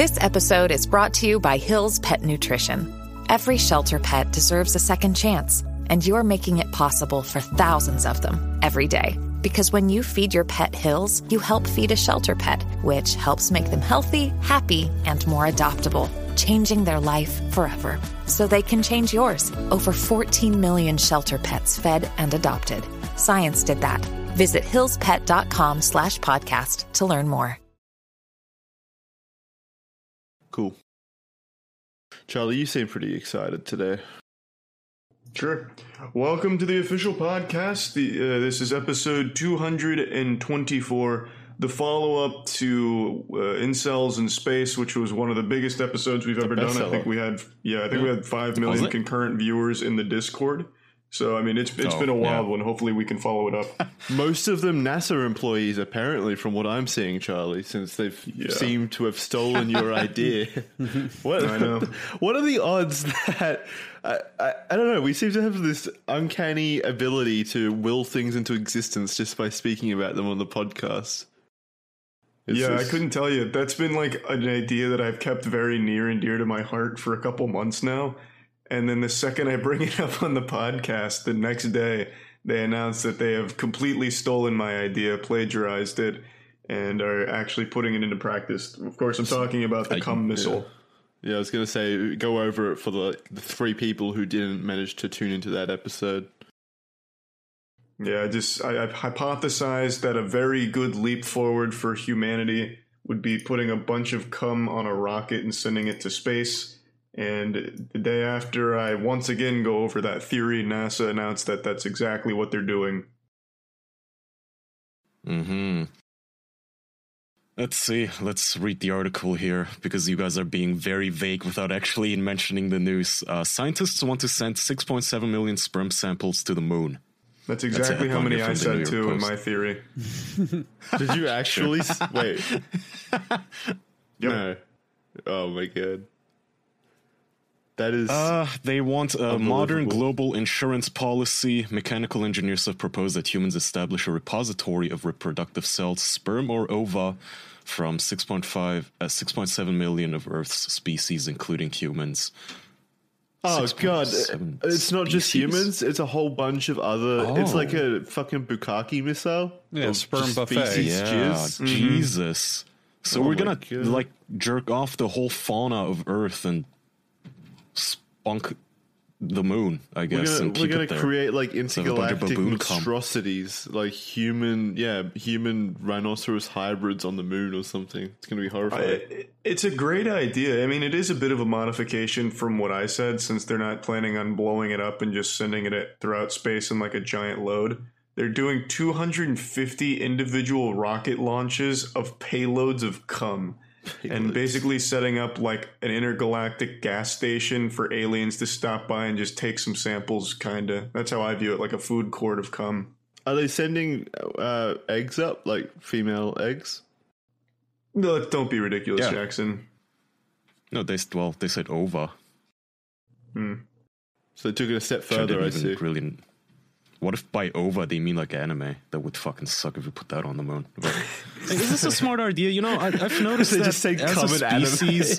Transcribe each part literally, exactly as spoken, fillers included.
This episode is brought to you by Hill's Pet Nutrition. Every shelter pet deserves a second chance, and you're making it possible for thousands of them every day. Because when you feed your pet Hill's, you help feed a shelter pet, which helps make them healthy, happy, and more adoptable, changing their life forever. So they can change yours. Over fourteen million shelter pets fed and adopted. Science did that. Visit hillspet.com slash podcast to learn more. Cool. Charlie, you seem pretty excited today. Sure. Welcome to the official podcast. The uh, this is episode two hundred twenty-four, the follow-up to uh, Incels in Space, which was one of the biggest episodes we've ever done. I think we had, yeah, I think we had five million concurrent viewers in the Discord. So, I mean, it's it's oh, been a wild yeah. one. Hopefully we can follow it up. Most of them NASA employees, apparently, from what I'm seeing, Charlie, since they've yeah. seemed to have stolen your idea. What, I know. What are the odds that... I, I, I don't know, we seem to have this uncanny ability to will things into existence just by speaking about them on the podcast. It's yeah, this... I couldn't tell you. That's been like an idea that I've kept very near and dear to my heart for a couple months now. And then the second I bring it up on the podcast, the next day, they announce that they have completely stolen my idea, plagiarized it, and are actually putting it into practice. Of course, I'm talking about the I, cum missile. Yeah. yeah, I was going to say, go over it for the, the three people who didn't manage to tune into that episode. Yeah, I just I, I've hypothesized that a very good leap forward for humanity would be putting a bunch of cum on a rocket and sending it to space. And the day after I once again go over that theory, NASA announced that that's exactly what they're doing. Mm-hmm. Let's see. Let's read the article here, because you guys are being very vague without actually mentioning the news. Uh, scientists want to send six point seven million sperm samples to the moon. That's exactly That's how many I said, too, Post. in my theory. Did you actually? Wait. Yep. No. Oh, my God. That is uh, they want a modern global insurance policy. Mechanical engineers have proposed that humans establish a repository of reproductive cells, sperm or ova, from six point five, uh, six point seven million of Earth's species, including humans. Oh, God. It's not just humans. It's a whole bunch of other... Oh. It's like a fucking bukkake missile. Yeah, sperm buffet. Yeah, jizz. Jesus. Mm-hmm. So oh we're going to, like, jerk off the whole fauna of Earth and spunk the moon, I guess. We're gonna, and keep we're gonna it there. create like intergalactic so monstrosities, like human, yeah, human rhinoceros hybrids on the moon or something. It's gonna be horrifying. I, it's a great idea. I mean, it is a bit of a modification from what I said, since they're not planning on blowing it up and just sending it throughout space in like a giant load. They're doing two hundred fifty individual rocket launches of payloads of cum. And basically setting up like an intergalactic gas station for aliens to stop by and just take some samples, kind of. That's how I view it, like a food court of cum. Are they sending uh, eggs up, like female eggs? No, don't be ridiculous, yeah. Jackson. No, they well, they said ova. Hmm. So they took it a step further, I see. Really, what if by ova they mean like anime? That would fucking suck if we put that on the moon. But, like, is this a smart idea? You know, I, I've noticed they that just say as a species,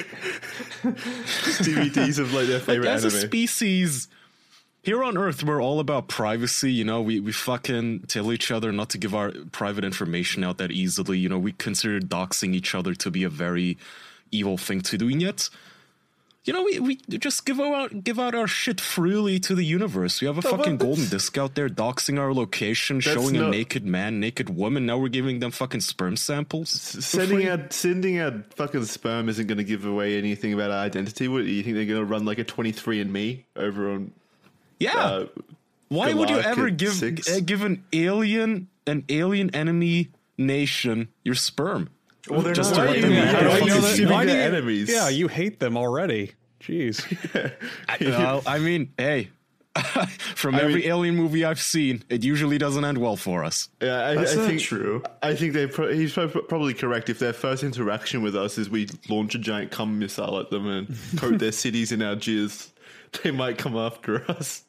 D V Ds of like their favorite like, as anime. a species, here on Earth, we're all about privacy. You know, we we fucking tell each other not to give our private information out that easily. You know, we consider doxing each other to be a very evil thing to do, and yet, you know, we, we just give out give out our shit freely to the universe. We have a no, fucking golden disc out there doxing our location, showing not, a naked man, naked woman. Now we're giving them fucking sperm samples. Sending out sending out fucking sperm isn't going to give away anything about our identity. What do you think they're going to run like a twenty-three and me over on? Yeah. Uh, Why would you ever give uh, give an alien an alien enemy nation your sperm? Well, they're just not. to let them Why, know. why, why do you, enemies? Yeah, you hate them already. Jeez. I, well, I mean, hey, from I every mean, alien movie I've seen, it usually doesn't end well for us. Yeah, I, That's I not think true. I think they pro- he's probably correct. If their first interaction with us is we launch a giant cum missile at them and coat their cities in our jizz, they might come after us.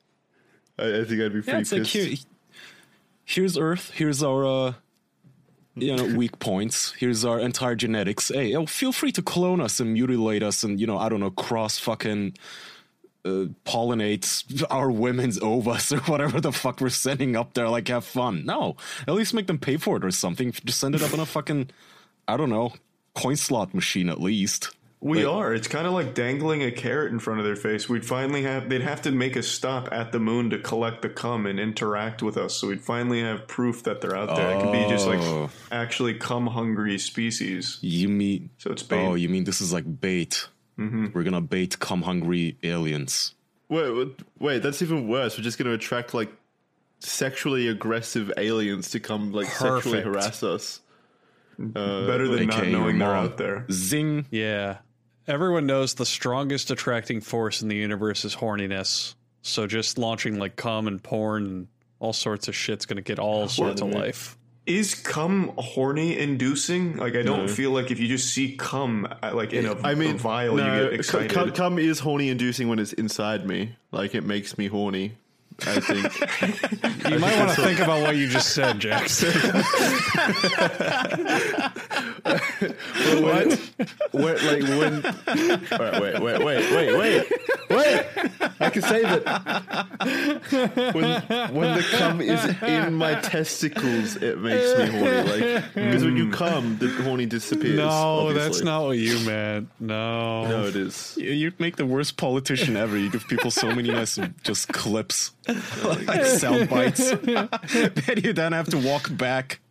I, I think I'd be pretty yeah, it's pissed. Like here, here's Earth. Here's our uh, you know, weak points. Here's our entire genetics. Hey, oh, feel free to clone us and mutilate us and, you know, I don't know, cross fucking uh, pollinate our women's ovas or whatever the fuck we're sending up there. Like, have fun. No, at least make them pay for it or something. Just send it up in a fucking, I don't know, coin slot machine at least. We Like- are. It's kind of like dangling a carrot in front of their face. We'd finally have, they'd have to make a stop at the moon to collect the cum and interact with us. So we'd finally have proof that they're out there. It could be just like Oh. actually cum hungry species. You mean, So it's bait. oh, you mean this is like bait. Mm-hmm. We're going to bait cum hungry aliens. Wait, wait, wait, that's even worse. We're just going to attract like sexually aggressive aliens to come like sexually Perfect. harass us. Uh, Better than not A K A your knowing they're mom. out there. Zing. Yeah. Everyone knows the strongest attracting force in the universe is horniness. So just launching like cum and porn and all sorts of shit's going to get all sorts of life. Is cum horny inducing? Like, I don't feel like if you just see cum uh, like in a, I mean, a vial, no, you get c- excited. c- cum is horny inducing when it's inside me. Like it makes me horny. I think. You might want to think about what you just said, Jackson. what? What? Like when? Wait, wait, wait, wait, wait, wait, wait! I can save it. When when the cum is in my testicles, it makes me horny. Like because when you cum, the horny disappears. No, obviously. that's not what you meant. No. No, it is. You, you make the worst politician ever. You give people so many nice just clips, like sound bites, that you then have to walk back.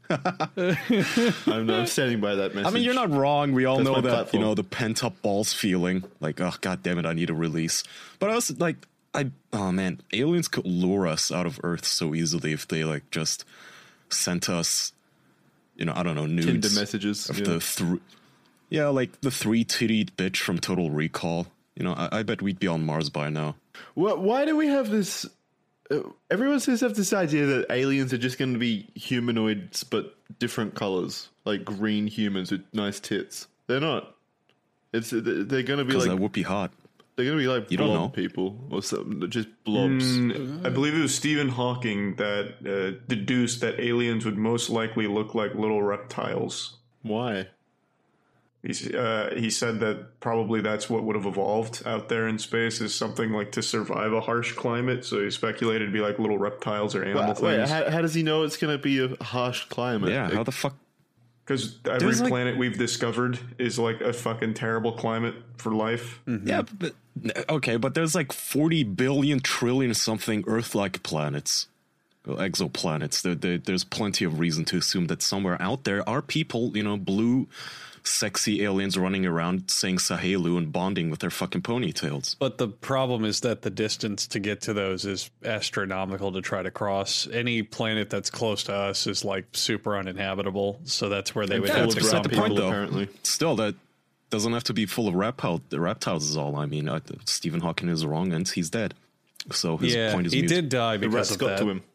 I'm, I'm standing by that message. I mean, you're not wrong. We all That's know my that, platform. you know, the pent up balls feeling. Like, oh, god damn it, I need a release. But I was like, I, oh man, aliens could lure us out of Earth so easily if they, like, just sent us, you know, I don't know, nudes. Tinder messages. Of Yeah. the thr- yeah, like the three tittied bitch from Total Recall. You know, I, I bet we'd be on Mars by now. Wh- Why do we have this? Uh, everyone seems to have this idea that aliens are just going to be humanoids, but different colors, like green humans with nice tits. They're not. It's they're going to be Because like that would be hot. they're going to be like You don't blob know. people or something, just blobs. Mm, I believe it was Stephen Hawking that uh, deduced that aliens would most likely look like little reptiles. Why? He's, uh, he said that probably that's what would have evolved out there in space is something like to survive a harsh climate. So he speculated it'd be like little reptiles or animal Wait, wait, things. how, how does he know it's going to be a harsh climate? Yeah, It- how the fuck? Because every There's, like- planet we've discovered is like a fucking terrible climate for life. Yeah, but okay, but there's like forty billion trillion something Earth-like planets, well, exoplanets. There, there, there's plenty of reason to assume that somewhere out there are people, you know, blue, sexy aliens running around saying Sahelu and bonding with their fucking ponytails. But the problem is that the distance to get to those is astronomical to try to cross. Any planet that's close to us is like super uninhabitable. So that's where they would full have of to beside brown come the from. point, people, though. apparently. Still, that doesn't have to be full of reptile, the reptiles is all. I mean, uh, Stephen Hawking is wrong and he's dead. So his Yeah, point is he mute. did die The because rats of got that. to him.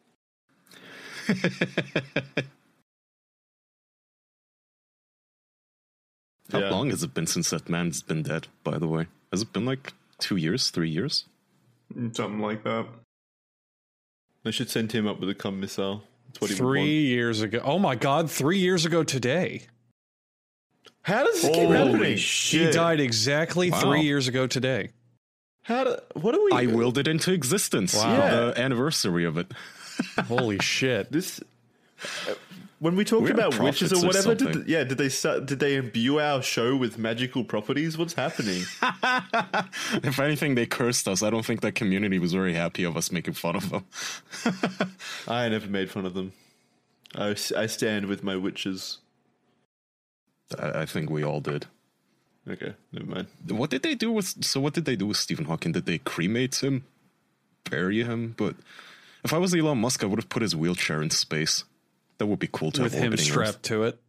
How Yeah. long has it been since that man's been dead, by the way? Has it been like two years, three years? Something like that. They should send him up with a cum missile. That's what he would Three want. years ago. Oh my God, three years ago today. How does this keep Holy happening? He shit. died exactly Wow. three years ago today. How do, what do we? I willed it into existence. Wow. The anniversary of it. Holy shit. This uh, when we talk We're about witches prophets or or whatever, did something. yeah, did they start, did they imbue our show with magical properties? What's happening? If anything, they cursed us. I don't think that community was very happy of us making fun of them. I never made fun of them. I, s- I stand with my witches. I, I think we all did. Okay, never mind. What did they do with? So what did they do with Stephen Hawking? Did they cremate him, bury him? But if I was Elon Musk, I would have put his wheelchair in space. That would be cool to With have him orbiting strapped Earth. to it.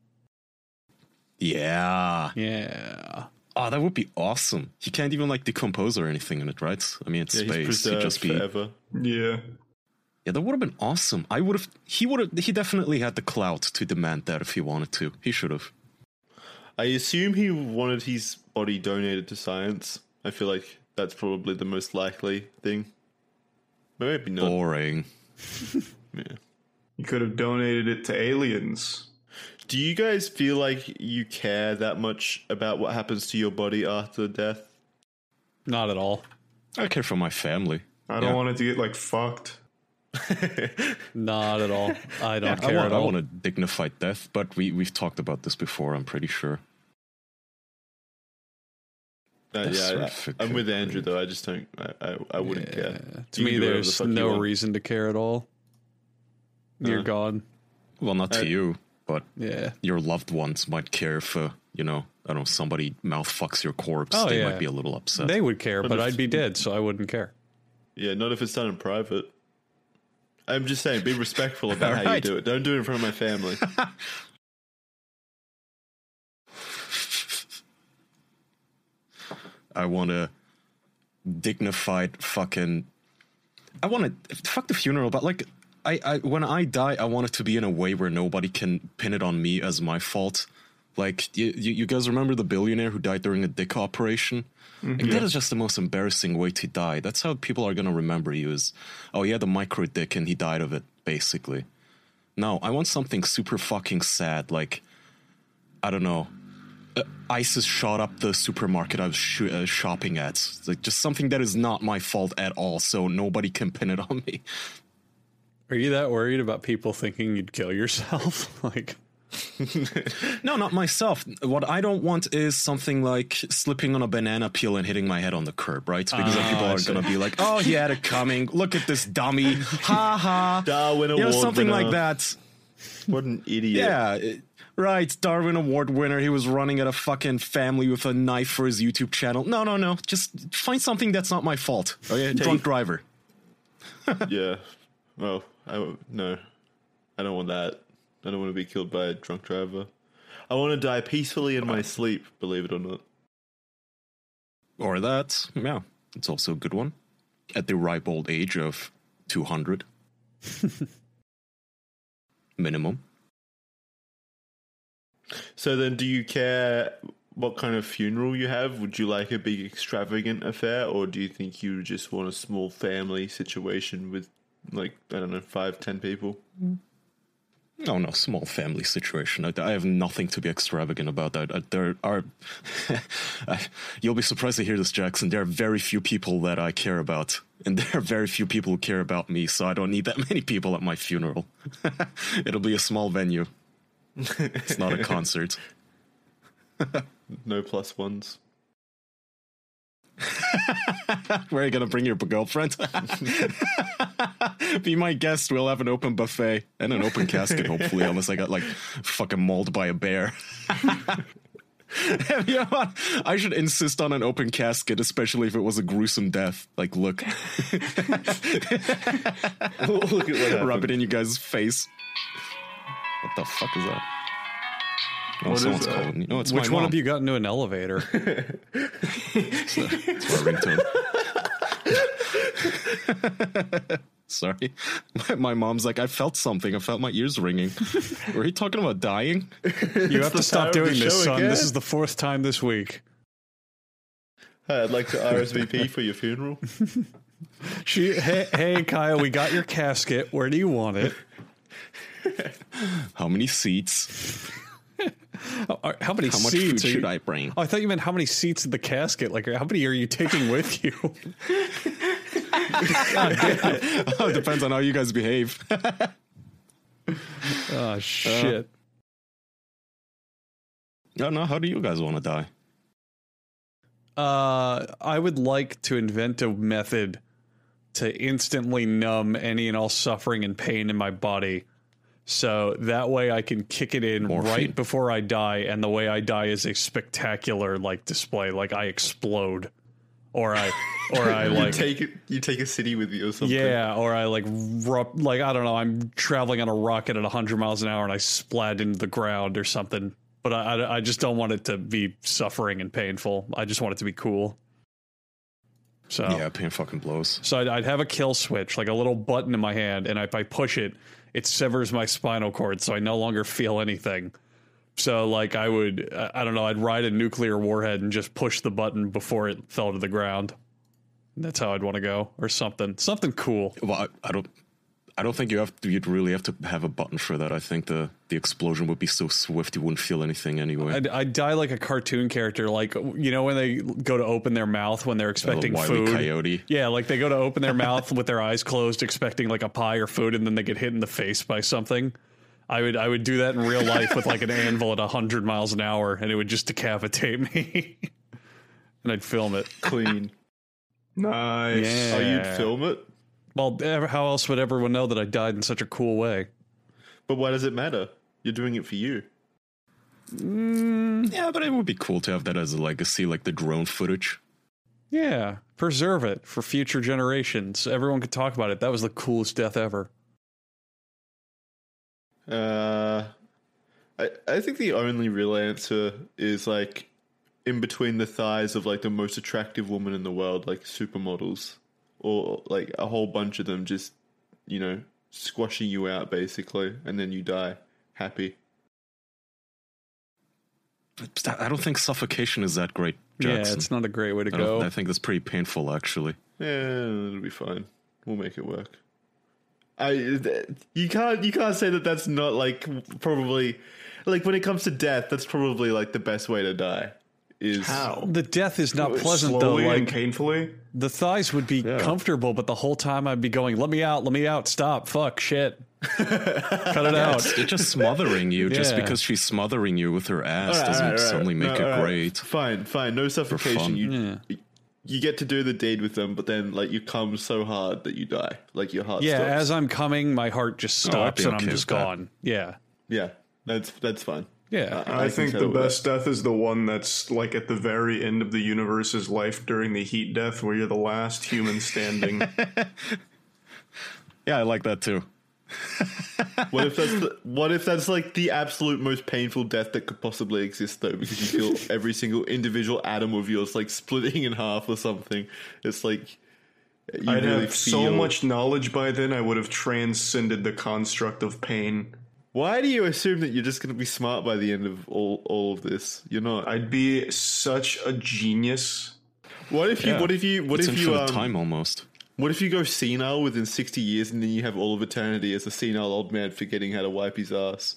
Yeah. Yeah. Oh, that would be awesome. He can't even like decompose or anything in it, right? I mean, it's Yeah, he's space. He'd preserved just be. forever. Yeah. Yeah, that would have been awesome. I would have. He would have. He definitely had the clout to demand that if he wanted to. He should have. I assume he wanted his body donated to science. I feel like that's probably the most likely thing. But maybe not. Boring. Yeah. You could have donated it to aliens. Do you guys feel like you care that much about what happens to your body after death? Not at all. I care for my family. I don't Yeah. want it to get like fucked. Not at all. I don't I care want, at I all. want a dignified death, but we, we've talked about this before, I'm pretty sure. Uh, That's yeah, sort I, of I'm with good. Andrew though. I just don't. I, I, I wouldn't Yeah. care. To You me, can do whatever the there's fuck you no want. reason to care at all. You're Uh. gone. Well, not to I- you, but Yeah. your loved ones might care if, uh, you know, I don't know, somebody mouth fucks your corpse. Oh, they yeah. might be a little upset. They would care, But but if- I'd be dead, so I wouldn't care. Yeah, not if it's done in private. I'm just saying, be respectful about how you Alright. do it. Don't do it in front of my family. I want a dignified fucking. I want to fuck the funeral, but like, I, I when I die, I want it to be in a way where nobody can pin it on me as my fault. Like, you, you, you guys remember the billionaire who died during a dick operation? Like, that is just the most embarrassing way to die. That's how people are gonna remember you. Is oh, he had a micro dick and he died of it, basically. No, I want something super fucking sad, like I don't know. Uh, ISIS shot up the supermarket I was sh- uh, shopping at. It's like just something that is not my fault at all, so nobody can pin it on me. Are you that worried about people thinking you'd kill yourself? Like, No, not myself. What I don't want is something like slipping on a banana peel and hitting my head on the curb, right? Because then Ah, people I are see. going to be like, oh, he had it coming. Look at this dummy. Ha ha. Darwin You know, Award something winner. like that. What an idiot. Yeah. it- Right, Darwin Award winner. He was running at a fucking family with a knife for his YouTube channel. No, no, no. Just find something that's not my fault. Okay, drunk driver. Yeah. Well, I, no. I don't want that. I don't want to be killed by a drunk driver. I want to die peacefully in my sleep, believe it or not. Or that. Yeah, it's also a good one. At the ripe old age of two hundred. Minimum. So then, do you care what kind of funeral you have? Would you like a big extravagant affair, or do you think you just want a small family situation with, like, I don't know, five, ten people? No, no, small family situation. I, I have nothing to be extravagant about that. Uh, there are, you'll be surprised to hear this, Jackson. There are very few people that I care about, and there are very few people who care about me. So I don't need that many people at my funeral. It'll be a small venue. It's not a concert. No plus ones. Where are you gonna bring your girlfriend? Be my guest. We'll have an open buffet and an open casket, hopefully, unless I got like fucking mauled by a bear. You know what? I should insist on an open casket, especially if it was a gruesome death. Like, look, Look at what happened. rub it in you guys' face. What the fuck is that? Oh, What is someone's that? calling me. Oh, it's which my one mom. of you got into an elevator? It's my ringtone. Sorry. My, my mom's like, I felt something. I felt my ears ringing. Were you talking about dying? You have to the stop power of the doing this, show son. again. This is the fourth time this week. Hey, I'd like to R S V P for your funeral. She, hey, hey, Kyle, we got your casket. Where do you want it? How many seats? Uh, How many How much seats food are should you- I bring? Oh, I thought you meant how many seats in the casket. Like, how many are you taking with you? Oh, it depends on how you guys behave. Oh, shit. No, no. How do you guys want to die? Uh, I would like to invent a method to instantly numb any and all suffering and pain in my body. So that way I can kick it in Morphine. right before I die, and the way I die is a spectacular like display, like I explode, or I, or I you like, take it. You take a city with you or something. yeah, or I like, rup- like I don't know, I'm traveling on a rocket at one hundred miles an hour and I splat into the ground or something. But I, I, I just don't want it to be suffering and painful. I just want it to be cool. So Yeah, pain fucking blows. so I'd, I'd have a kill switch, like a little button in my hand, and if I push it, it severs my spinal cord, so I no longer feel anything. So, like, I would, I I don't know, I'd ride a nuclear warhead and just push the button before it fell to the ground. That's how I'd want to go, or something, something cool. Well, I, I don't. I don't think you have to, you'd really have to have a button for that. I think the, the explosion would be so swift you wouldn't feel anything anyway. I'd, I'd die like a cartoon character, like, you know, when they go to open their mouth when they're expecting Wile E. food. Coyote. Yeah, like they go to open their mouth with their eyes closed, expecting like a pie or food, and then they get hit in the face by something. I would I would do that in real life with like an anvil at one hundred miles an hour, and it would just decapitate me. And I'd film it. Clean. Nice. Yeah. Oh, you'd film it? Well, ever- how else would everyone know that I died in such a cool way? But why does it matter? You're doing it for you. Yeah, but it would be cool to have that as a legacy, like the drone footage. Yeah, preserve it for future generations. Everyone could talk about it. That was the coolest death ever. Uh, I I think the only real answer is like in between the thighs of like the most attractive woman in the world, like supermodels, or like a whole bunch of them just, you know, squashing you out basically, and then you die happy. But I don't think suffocation is that great, Jackson. Yeah, it's not a great way to I, don't- go. I think that's pretty painful, actually. Yeah, it'll be fine. We'll make it work. I you can't you can't say that that's not like probably like when it comes to death, that's probably like the best way to die. Is How? The death is not pleasant though. Slowly and Like painfully? the thighs would be Yeah. comfortable, but the whole time I'd be going, "Let me out, let me out, stop, fuck, shit, cut it out." It's just smothering you. Just Yeah. because she's smothering you with her ass Alright, doesn't alright, alright. suddenly make No, it alright. great. Fine, fine. No suffocation. fun. You you get to do the deed with them, but then like you come so hard that you die. Like your heart Yeah, stops. as I'm coming, my heart just Oh, I'd stops be and I'm okay just with that. gone. Yeah, yeah, that's that's fine. yeah. I, can think settle the with best death is the one that's like at the very end of the universe's life during the heat death, where you're the last human standing. Yeah, I like that too. What if that's the, what if that's like the absolute most painful death that could possibly exist though, because you feel every single individual atom of yours like splitting in half or something. It's like you I'd really have so feel- much knowledge by then, I would have transcended the construct of pain. Why do you assume that you're just going to be smart by the end of all all of this? You're not. I'd be such a genius. What if you? Yeah. What if you? What It's if you? infinite Um, time almost. What if you go senile within sixty years and then you have all of eternity as a senile old man forgetting how to wipe his ass?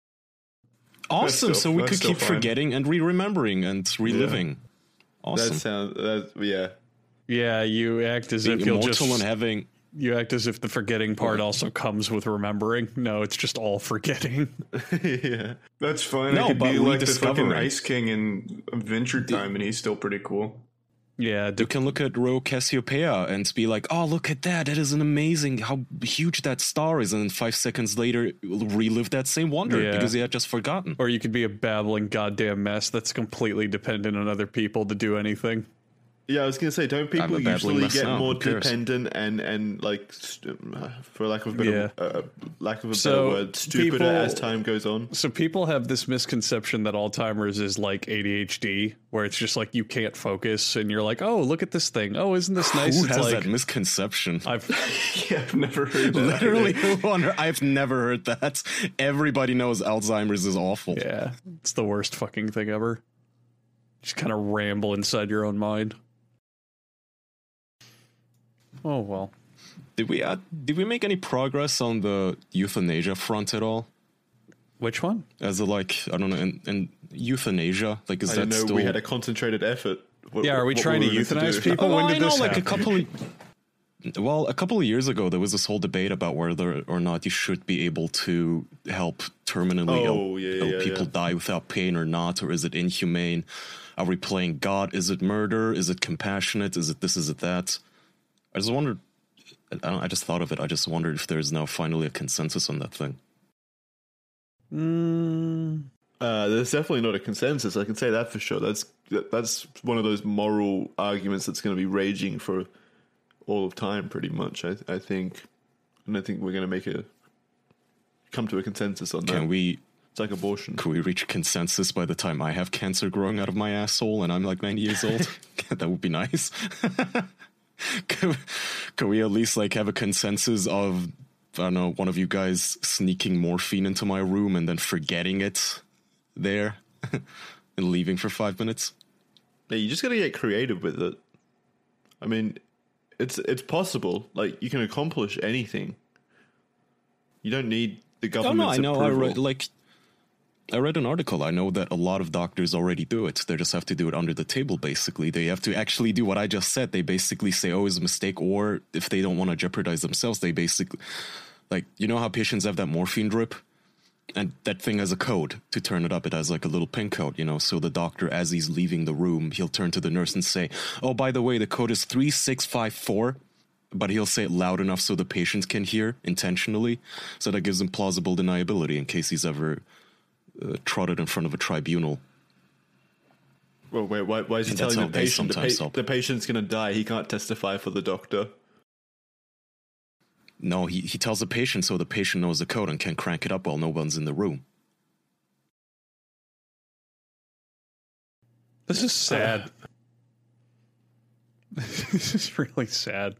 Awesome. still- so we that's could still keep fine. forgetting and re-remembering and reliving. Awesome. That sounds. That, yeah. Yeah, you act as Being if you'll immortal just and having you act as if the forgetting part also comes with remembering. No, it's just all forgetting. Yeah. That's fine. No, I could but be like the fucking rediscovering. Ice King in Adventure Time, and he's still pretty cool. Yeah, you can look at Ro Cassiopeia and be like, oh, look at that. That is an amazing, how huge that star is. And then five seconds later, relive that same wonder Yeah. because he had just forgotten. or you could be a babbling goddamn mess that's completely dependent on other people to do anything. Yeah, I was gonna say, don't people a babbling usually mess get now, more who cares? dependent and and like, st- uh, for lack of a better Yeah. uh, lack of a So, better word, stupider people- as time goes on? So people have this misconception that Alzheimer's is like A D H D, where it's just like you can't focus, and you're like, oh, look at this thing. Oh, isn't this nice? Who It's has like that misconception? I've Yeah, I've never heard that. Literally, either. who on earth- I've never heard that. Everybody knows Alzheimer's is awful. yeah, it's the worst fucking thing ever. Just kind of ramble inside your own mind. Oh well. Did we uh, did we make any progress on the euthanasia front at all? Which one? As a like, I don't know, in, in euthanasia, like is I that didn't know still? we had a concentrated effort. What- Yeah, are we what trying to were meant euthanize do? people? Oh, when I did know, this like happen? a couple of. Well, a couple of years ago, there was this whole debate about whether or not you should be able to help terminally Oh, ill, yeah, ill yeah, people yeah. die without pain or not, or is it inhumane? Are we playing God? Is it murder? Is it compassionate? Is it this? Is it that? I just wondered. I, don't, I just thought of it. I just wondered if there's now finally a consensus on that thing. Mm, Uh, there's definitely not a consensus. I can say that for sure. That's that- that's one of those moral arguments that's going to be raging for all of time, pretty much. I, I think, and I think we're going to make a come to a consensus on that. Can we? It's like abortion. Can we reach consensus by the time I have cancer growing out of my asshole and I'm like ninety years old? That would be nice. Can, can we at least like have a consensus of, I don't know, one of you guys sneaking morphine into my room and then forgetting it there and leaving for five minutes? Yeah, you just got to get creative with it. I mean, it's it's possible. Like you can accomplish anything. You don't need the Oh government's no, I know. I approval. read like I read an article. I know that a lot of doctors already do it. They just have to do it under the table. Basically, they have to actually do what I just said. They basically say, "Oh, it's a mistake," or if they don't want to jeopardize themselves, they basically like you know how patients have that morphine drip. And that thing has a code to turn it up. It has like a little pin code, you know. So the doctor, as he's leaving the room, he'll turn to the nurse and say, "Oh, by the way, the code is three six five four." But he'll say it loud enough so the patients can hear intentionally. So that gives him plausible deniability in case he's ever uh, trotted in front of a tribunal. Well, wait, why, why is he And that's telling how the they patient the, sometimes pa- help. the patient's going to die? He can't testify for the doctor. No, he, he tells the patient so the patient knows the code and can crank it up while no one's in the room. This is sad. This is really sad.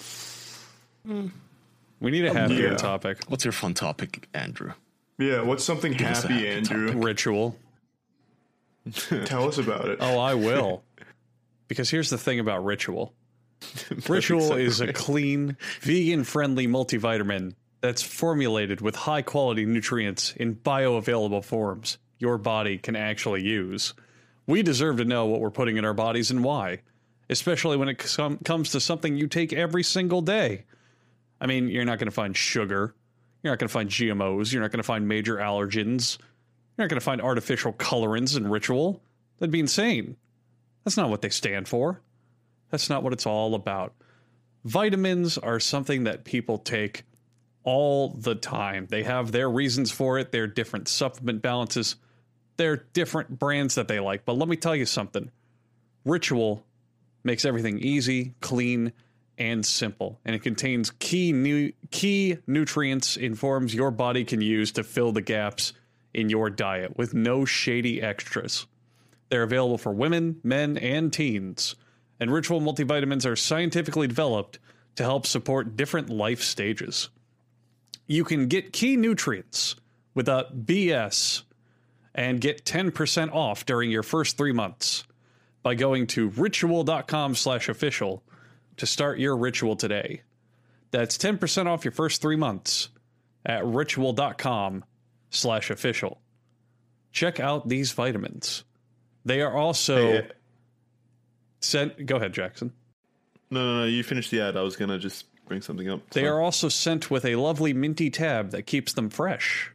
We need a happier Yeah. topic. What's your fun topic, Andrew? Yeah, what's something Give us a happy, happy Andrew? Ritual. Tell us about it. Oh, I will. Because here's the thing about Ritual. Ritual is a clean, vegan-friendly multivitamin that's formulated with high-quality nutrients in bioavailable forms your body can actually use. We deserve to know what we're putting in our bodies and why, especially when it com- comes to something you take every single day. I mean, you're not going to find sugar. You're not going to find G M Os. You're not going to find major allergens. You're not going to find artificial colorants in Ritual. That'd be insane. That's not what they stand for. That's not what it's all about. Vitamins are something that people take all the time. They have their reasons for it. They're different supplement balances. They're different brands that they like. But let me tell you something. Ritual makes everything easy, clean, and simple. And it contains key new key nutrients in forms your body can use to fill the gaps in your diet with no shady extras. They're available for women, men, and teens. And Ritual multivitamins are scientifically developed to help support different life stages. You can get key nutrients without B S and get ten percent off during your first three months by going to ritual.com slash official to start your Ritual today. That's ten percent off your first three months at ritual.com slash official. Check out these vitamins. They are also... Hey, uh, sent. Go ahead, Jackson. No, no, no. You finish the ad. I was going to just bring something up. They Sorry. are also sent with a lovely minty tab that keeps them fresh.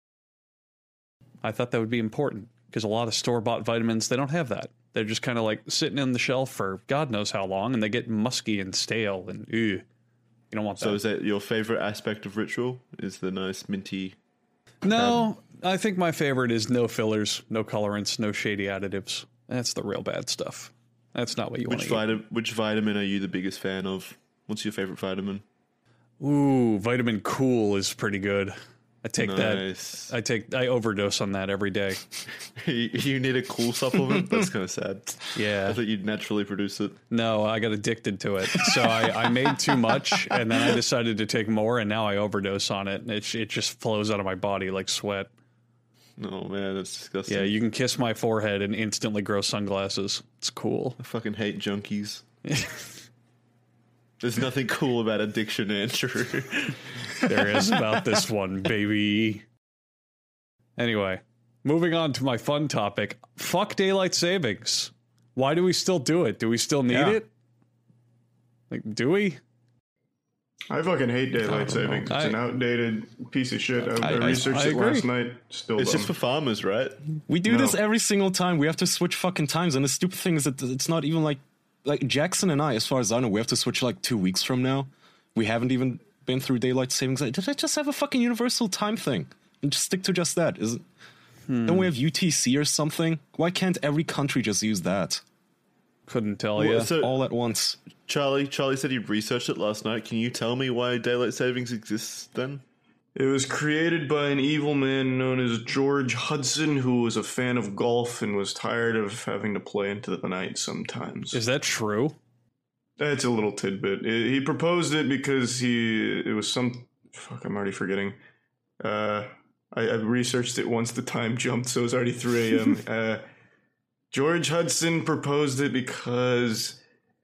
I thought that would be important because a lot of store-bought vitamins, they don't have that. They're just kind of like sitting on the shelf for God knows how long, and they get musky and stale, and ew. You don't want that. So is that your favorite aspect of Ritual? Is the nice minty... No, I think my favorite is no fillers, no colorants, no shady additives. That's the real bad stuff. That's not what you want Which, to eat. vita- which vitamin are you the biggest fan of? What's your favorite vitamin? Ooh, Vitamin Cool is pretty good. I take Nice. that. I take. I overdose on that every day. you, you need a cool supplement? That's kind of sad. Yeah. I thought you'd naturally produce it. No, I got addicted to it. So I, I made too much, and then I decided to take more, and now I overdose on it, and it, it just flows out of my body like sweat. Oh, man, that's disgusting. Yeah, you can kiss my forehead and instantly grow sunglasses. It's cool. I fucking hate junkies. There's nothing cool about addiction, Andrew. There is about this one, baby. Anyway, moving on to my fun topic. Fuck daylight savings. Why do we still do it? Do we still need Yeah. it? Like, do we? I fucking hate daylight don't know. savings. It's I- an outdated piece of shit. I, I, I- I- researched I it last agree. night. Still It's dumb. just for farmers, right? We do No. this every single time. We have to switch fucking times, and the stupid thing is that it's not even like like Jackson and I, as far as I know, we have to switch like two weeks from now. We haven't even been through daylight savings. Did I just have a fucking universal time thing and just stick to just that? Is it? Don't we have U T C or something? Why can't every country just use that Couldn't tell Well, you. so- all at once? Charlie, Charlie said he researched it last night. Can you tell me why daylight savings exists then? It was created by an evil man known as George Hudson, who was a fan of golf and was tired of having to play into the night sometimes. Is that true? That's a little tidbit. I- He proposed it because he it was some fuck. I'm already forgetting. Uh, I, I researched it once the time jumped, so it was already three a.m. uh, George Hudson proposed it because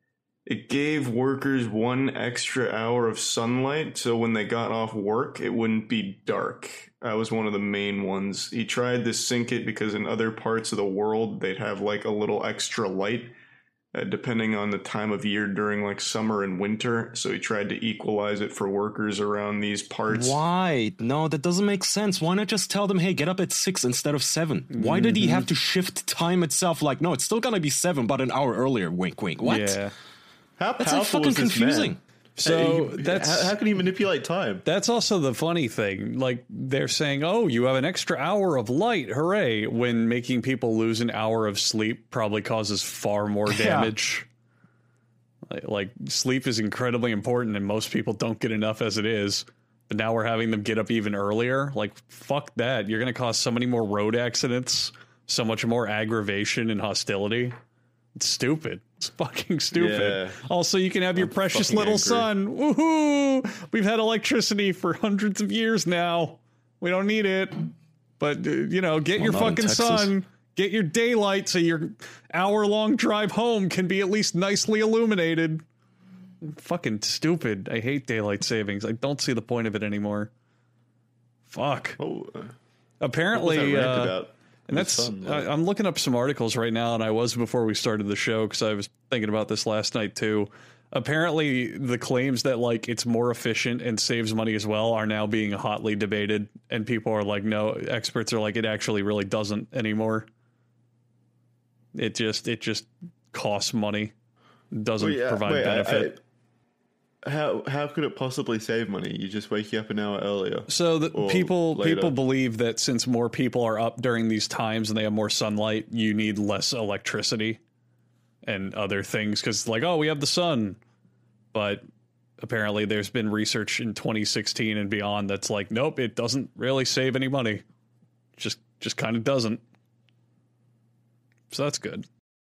It gave workers one extra hour of sunlight, so when they got off work, it wouldn't be dark. That was one of the main ones. He tried to sync it because in other parts of the world, they'd have like a little extra light, uh, depending on the time of year during like summer and winter. So he tried to equalize it for workers around these parts. Why? No, that doesn't make sense. Why not just tell them, hey, get up at six instead of seven? Why did he have to shift time itself? Like, no, it's still gonna be seven, but an hour earlier. Wink, wink. What? Yeah. How That's like powerful fucking is this confusing. man? So Hey, that's how, how can he manipulate time? that's also the funny thing. Like they're saying, "Oh, you have an extra hour of light, hooray!" When making people lose an hour of sleep probably causes far more damage. Like, like sleep is incredibly important, and most people don't get enough as it is. But now we're having them get up even earlier. Like fuck that! You're going to cause so many more road accidents, so much more aggravation and hostility. It's stupid. It's fucking stupid. Yeah. Also, you can have your I'm precious fucking little angry. sun. Woohoo! We've had electricity for hundreds of years now. We don't need it. But, uh, you know, get Well, your not in fucking Texas. sun. Get your daylight so your hour-long drive home can be at least nicely illuminated. Fucking stupid. I hate daylight savings. I don't see the point of it anymore. Fuck. Oh, uh, what was Apparently, that rant uh, about? and The that's, sun, I, like- I'm looking up some articles right now, and I was before we started the show because I was thinking about this last night too. Apparently, the claims that like it's more efficient and saves money as well are now being hotly debated, and people are like, no, experts are like, it actually really doesn't anymore. It just, it just costs money, doesn't Wait, uh, provide wait, I- benefit. I- how how could it possibly save money? You just wake you up an hour earlier. So the or people later. people believe that since more people are up during these times and they have more sunlight, you need less electricity and other things because like, oh, we have the sun. But apparently there's been research in twenty sixteen and beyond that's like, nope, it doesn't really save any money. Just just kind of doesn't. So that's good.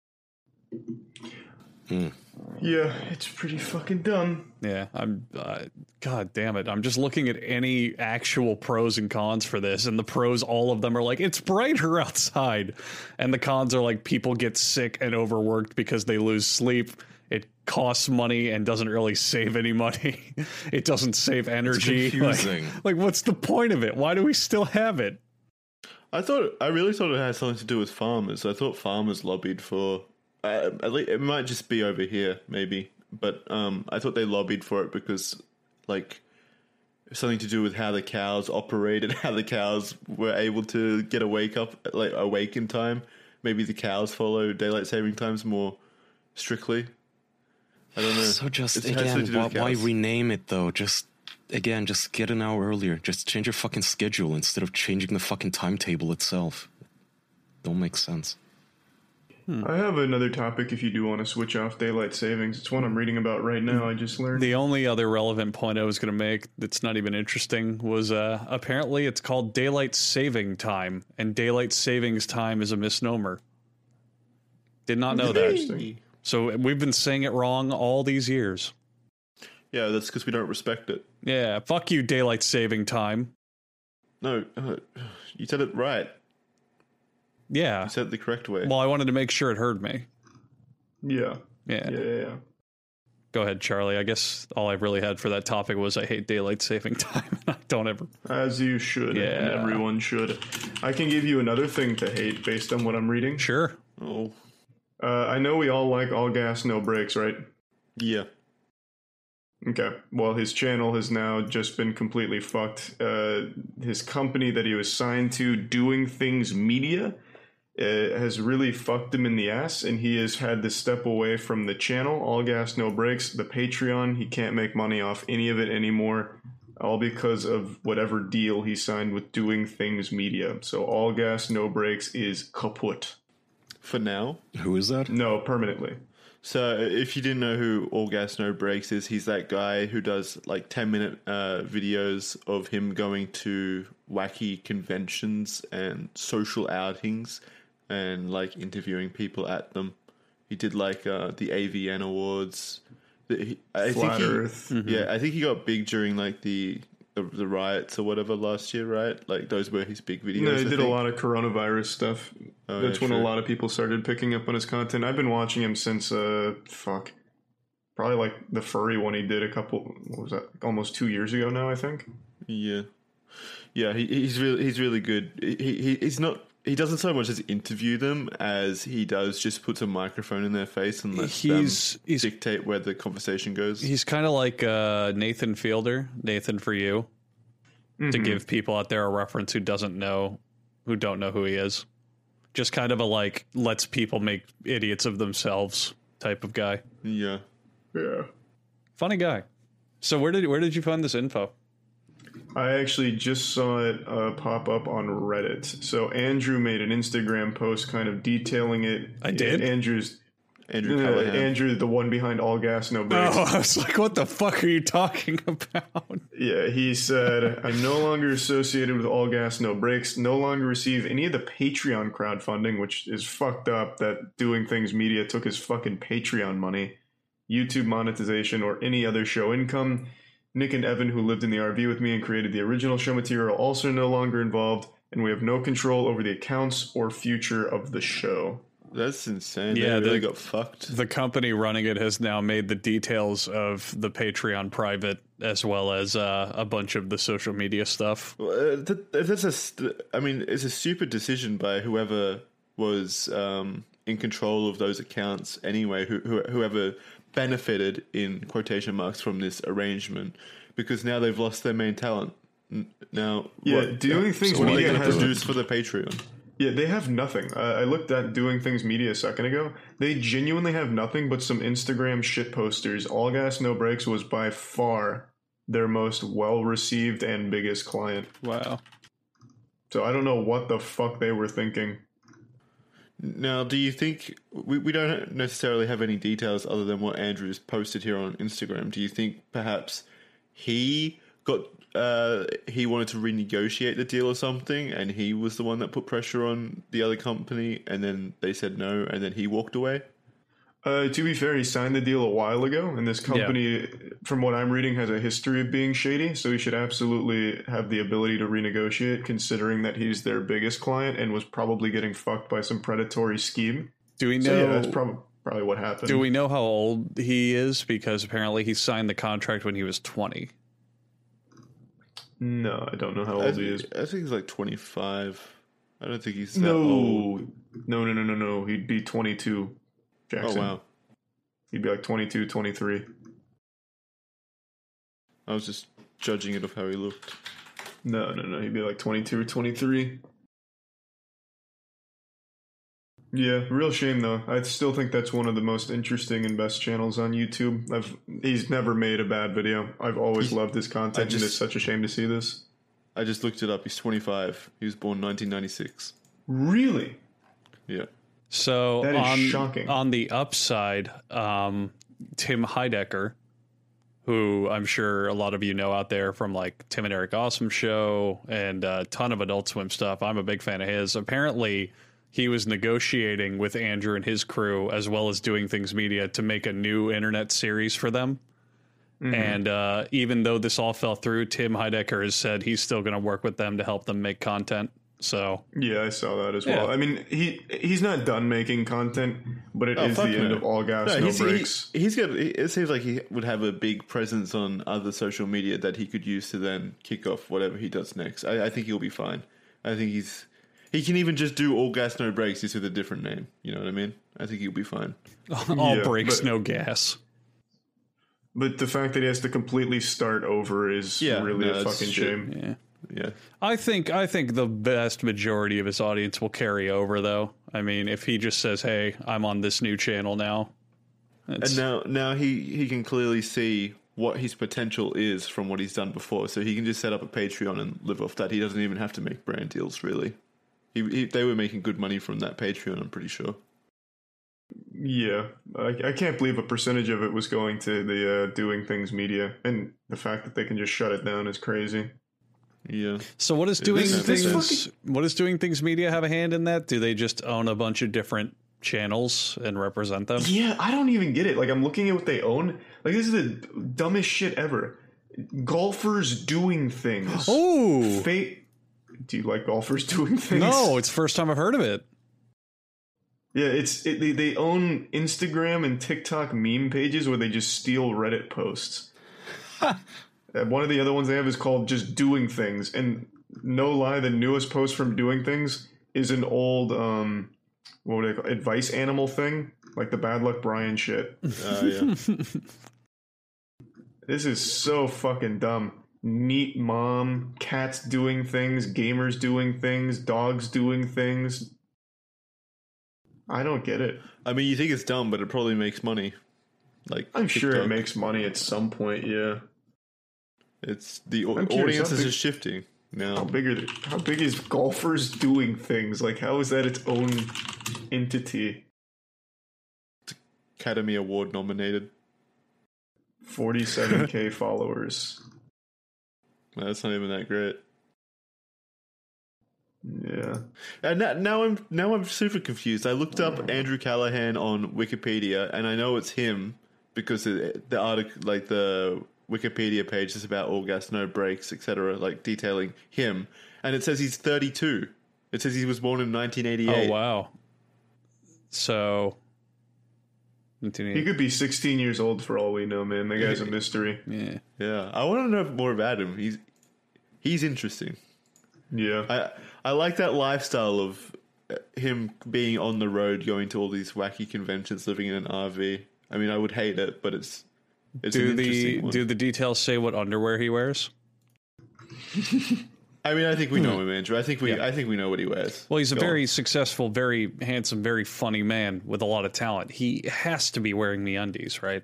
Yeah, it's pretty fucking dumb. Yeah, I'm. Uh, God damn it! I'm just looking at any actual pros and cons for this, and the pros, all of them are like it's brighter outside, and the cons are like people get sick and overworked because they lose sleep. It costs money and doesn't really save any money. It doesn't save energy. confusing. Like, like, what's the point of it? Why do we still have it? I thought I really thought it had something to do with farmers. I thought farmers lobbied for. Uh, at least it might just be over here, maybe, but um, I thought they lobbied for it because, like, something to do with how the cows operated, how the cows were able to get awake up, like awake in time. Maybe the cows follow daylight saving times more strictly. I don't know. So just It has something again, to do why, with why cows. rename it though? Just again, just get an hour earlier. Just change your fucking schedule instead of changing the fucking timetable itself. Don't make sense. I have another topic if you do want to switch off daylight savings. It's one I'm reading about right now. I just learned. The only other relevant point I was going to make that's not even interesting was uh, apparently it's called daylight saving time, and daylight savings time is a misnomer. Did not know that. Interesting. So we've been saying it wrong all these years. Yeah, that's because we don't respect it. Yeah, fuck you, daylight saving time. No, uh, you said it right. Yeah. You said it the correct way. Well, I wanted to make sure it heard me. Yeah. Yeah. Yeah, yeah, yeah. Go ahead, Charlie. I guess all I really had for that topic was I hate daylight saving time. I don't ever. As you should. Yeah. And everyone should. I can give you another thing to hate based on what I'm reading. Sure. Oh, Uh, I know we all like all gas, no brakes, right? yeah. Okay. Well, his channel has now just been completely fucked. Uh, his company that he was signed to, Doing Things Media, uh, has really fucked him in the ass, and he has had to step away from the channel, All Gas No Brakes, the Patreon. He can't make money off any of it anymore, all because of whatever deal he signed with Doing Things Media. So All Gas No Brakes is kaput. For now. Who is that? No, permanently. So if you didn't know who All Gas No Brakes is, he's that guy who does like ten minute uh, videos of him going to wacky conventions and social outings and like interviewing people at them. He did like uh, the A V N Awards. The- he- I Flat think he, Earth. Yeah, I think he got big during like the, the the riots or whatever last year, right? Like those were his big videos. No, he I did a think. lot of coronavirus stuff. Oh, That's yeah, when a sure. lot of people started picking up on his content. I've been watching him since, uh, fuck, Probably like the furry one he did a couple, what was that, almost two years ago now, I think. Yeah, yeah, he, he's really he's really good. He, he he's not he doesn't so much as interview them as he does just puts a microphone in their face and lets He's- them he's- dictate where the conversation goes. He's kind of like uh, Nathan Fielder, Nathan for you, to give people out there a reference who doesn't know, who don't know who he is. Just kind of a like lets people make idiots of themselves type of guy. Yeah. Yeah. Funny guy. So where did where did you find this info? I actually just saw it uh, pop up on Reddit. So Andrew made an Instagram post kind of detailing it. I did? Andrew's Andrew uh, Callahan. Andrew, the one behind All Gas No Brakes. Oh, I was like, what the fuck are you talking about? Yeah, he said, I'm no longer associated with All Gas No Brakes, no longer receive any of the Patreon crowdfunding, which is fucked up that Doing Things Media took his fucking Patreon money, YouTube monetization, or any other show income. Nick and Evan, who lived in the R V with me and created the original show material, are also no longer involved, and we have no control over the accounts or future of the show. That's insane. Yeah, they really the- got fucked. The company running it has now made the details of the Patreon private, as well as uh, a bunch of the social media stuff. Well, uh, th- that's a, st- I mean, it's a stupid decision by whoever was um, in control of those accounts anyway, who, who, whoever benefited in quotation marks from this arrangement, because now they've lost their main talent. N- Now, Yeah, what, Doing Things so what are they Media going to has- produce for the Patreon? Yeah, they have nothing. Uh, I looked at Doing Things Media a second ago. They genuinely have nothing but some Instagram shit posters. All Gas No Brakes was by far their most well-received and biggest client. Wow. So I don't know what the fuck they were thinking. Now, do you think we, we don't necessarily have any details other than what Andrew's posted here on Instagram? Do you think perhaps he got uh, he wanted to renegotiate the deal or something, and he was the one that put pressure on the other company, and then they said no, and then he walked away? Uh, to be fair, he signed the deal a while ago, and this company, from what I'm reading, has a history of being shady, so he should absolutely have the ability to renegotiate, considering that he's their biggest client and was probably getting fucked by some predatory scheme. Do we know? So yeah, that's prob- probably what happened. do we know how old he is? Because apparently he signed the contract when he was twenty. No, I don't know how I, old he is. I think he's like twenty-five. I don't think he's that No, old. no, no, no, no, no. He'd be twenty-two. Oh, Jackson. wow. He'd be like twenty-two, twenty-three. I was just judging it off how he looked. No, no, no. He'd be like twenty-two or twenty-three. Yeah, real shame though. I still think that's one of the most interesting and best channels on YouTube. I've he's never made a bad video. I've always He- loved his content, I and just- it's such a shame to see this. I just looked it up. He's twenty-five. He was born nineteen ninety-six. Really? Yeah. So That is on, shocking. on the upside, um, Tim Heidecker, who I'm sure a lot of you know out there from like Tim and Eric Awesome Show and a ton of Adult Swim stuff. I'm a big fan of his. Apparently, he was negotiating with Andrew and his crew, as well as Doing Things Media, to make a new internet series for them. Mm-hmm. And uh, even though this all fell through, Tim Heidecker has said he's still going to work with them to help them make content. So Yeah, I saw that as well. Yeah. I mean, he he's not done making content, but it Oh, is the fuck end no. of all gas, no, he's, breaks. He, he's got. It seems like he would have a big presence on other social media that he could use to then kick off whatever he does next. I, I think he'll be fine. I think he's. He can even just do all gas no brakes, just with a different name. You know what I mean? I think he'll be fine. all Yeah, brakes, but- no gas. But the fact that he has to completely start over is Yeah, really no, a that's fucking shit. shame. Yeah. Yeah. I think I think the vast majority of his audience will carry over, though. I mean, if he just says, "Hey, I'm on this new channel now," it's, And now, now he he can clearly see what his potential is from what he's done before. So he can just set up a Patreon and live off that. He doesn't even have to make brand deals, really. He, he they were making good money from that Patreon, I'm pretty sure. Yeah, I, I can't believe a percentage of it was going to the uh, Doing Things Media, and the fact that they can just shut it down is crazy. Yeah. so. What is doing This- this things? What does Doing Things Media have a hand in that? Do they just own a bunch of different channels and represent them? Yeah, I don't even get it. Like, I'm looking at what they own. Like, this is the dumbest shit ever. Golfers doing things. Oh Fate. Do you like golfers doing things? no, it's the first time I've heard of it. Yeah, it's it, they, they own Instagram and TikTok meme pages where they just steal Reddit posts. And one of the other ones they have is called Just Doing Things. And no lie, the newest post from Doing Things is an old, um, what would I call it, advice animal thing? Like the Bad Luck Brian shit. Uh, yeah. This is so fucking dumb. Neat mom, cats doing things, gamers doing things, dogs doing things. I don't get it. I mean, you think it's dumb, but it probably makes money. Like I'm sure it TikTok. makes money at some point, yeah. It's the au- I'm curious, audience how is big- just shifting now. How big are they, how big is golfers doing things? Like, how is that its own entity? Academy Award nominated. forty-seven K followers. No, that's not even that great. Yeah. And now, now I'm now I'm super confused. I looked up Andrew Callahan on Wikipedia, and I know it's him because the, the article, like the Wikipedia page, is about all gas, no brakes, et cetera, like detailing him. And it says he's thirty-two. It says he was born in nineteen eighty-eight. Oh, wow. So, He could be sixteen years old for all we know, man. The guy's a mystery. yeah. Yeah, I want to know more about him. He's he's interesting. Yeah. I I like that lifestyle of him being on the road, going to all these wacky conventions, living in an R V. I mean, I would hate it, but it's it's Do an the interesting one. do the details say what underwear he wears? I mean, I think we know him, Andrew. I think we Yeah. I think we know what he wears. Well, he's a Go on. very successful, very handsome, very funny man with a lot of talent. He has to be wearing MeUndies, right?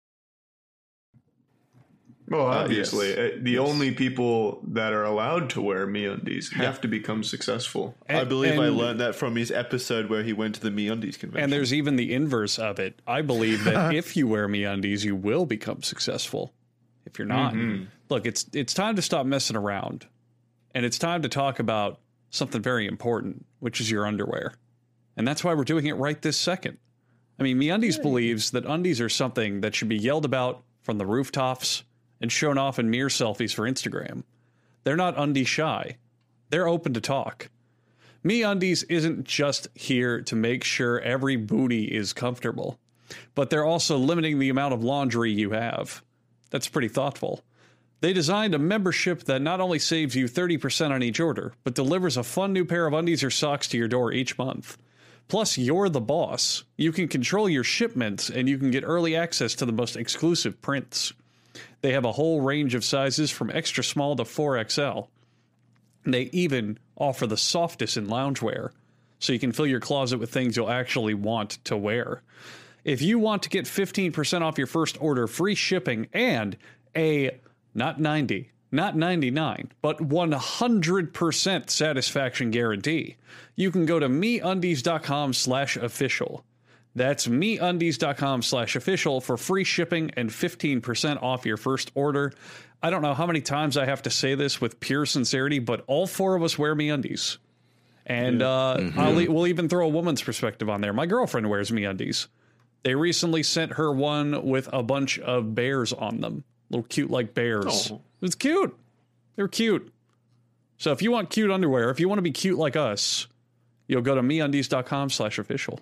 Well, Uh, obviously, yes. uh, the Yes. only people that are allowed to wear MeUndies have to become successful. I believe I and- learned that from his episode where he went to the MeUndies convention. And there's even the inverse of it. I believe that if you wear MeUndies, you will become successful. If you're not, look, it's it's time to stop messing around, and it's time to talk about something very important, which is your underwear, and that's why we're doing it right this second. I mean, MeUndies believes that undies are something that should be yelled about from the rooftops and shown off in mirror selfies for Instagram. They're not undie shy. They're open to talk. MeUndies isn't just here to make sure every booty is comfortable, but they're also limiting the amount of laundry you have. That's pretty thoughtful. They designed a membership that not only saves you thirty percent on each order, but delivers a fun new pair of undies or socks to your door each month. Plus, you're the boss. You can control your shipments, and you can get early access to the most exclusive prints. They have a whole range of sizes from extra small to four X L. They even offer the softest in loungewear, so you can fill your closet with things you'll actually want to wear. If you want to get fifteen percent off your first order, free shipping, and a not ninety, not ninety-nine, but one hundred percent satisfaction guarantee, you can go to MeUndies.com slash official. That's MeUndies.com slash official for free shipping and fifteen percent off your first order. I don't know how many times I have to say this with pure sincerity, but all four of us wear MeUndies. And uh, I'll, e- we'll even throw a woman's perspective on there. My girlfriend wears MeUndies. They recently sent her one with a bunch of bears on them. Little cute like bears. Oh. It was cute. They're cute. So if you want cute underwear, if you want to be cute like us, you'll go to MeUndies.com slash official.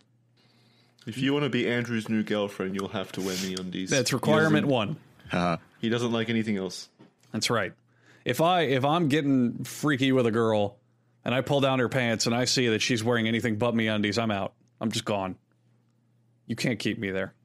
If you want to be Andrew's new girlfriend, you'll have to wear MeUndies. That's requirement He one. doesn't, he doesn't like anything else. That's right. If I if I'm getting freaky with a girl and I pull down her pants and I see that she's wearing anything but MeUndies, I'm out. I'm just gone. You can't keep me there.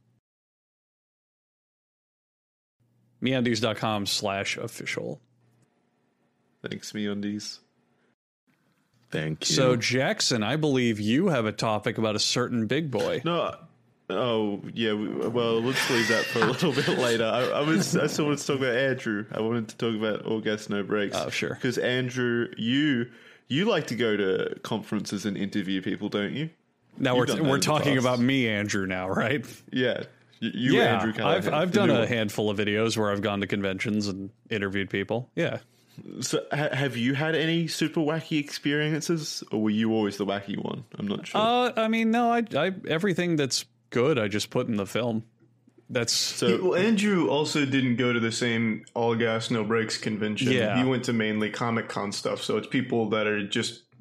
MeUndies.com slash official. Thanks, MeUndies. Thank you. So, Jackson, I believe you have a topic about a certain big boy. No, oh yeah. we- Well, let's leave that for a little bit later. I, I was I still wanted to talk about Andrew. I wanted to talk about All Gas No Breaks. Oh, sure. Because Andrew, you you like to go to conferences and interview people, don't you? Now, You've we're, done that we're in the talking past. about me, Andrew, now, right? Yeah, you, you yeah, Andrew Callahan. I've, I've the done new a one. handful of videos where I've gone to conventions and interviewed people. Yeah. So, ha- have you had any super wacky experiences, or were you always the wacky one? I'm not sure. Uh, I mean, no, I, I everything that's good, I just put in the film. That's so, Well, Andrew also didn't go to the same all gas no brakes convention. Yeah. He went to mainly Comic Con stuff, so it's people that are just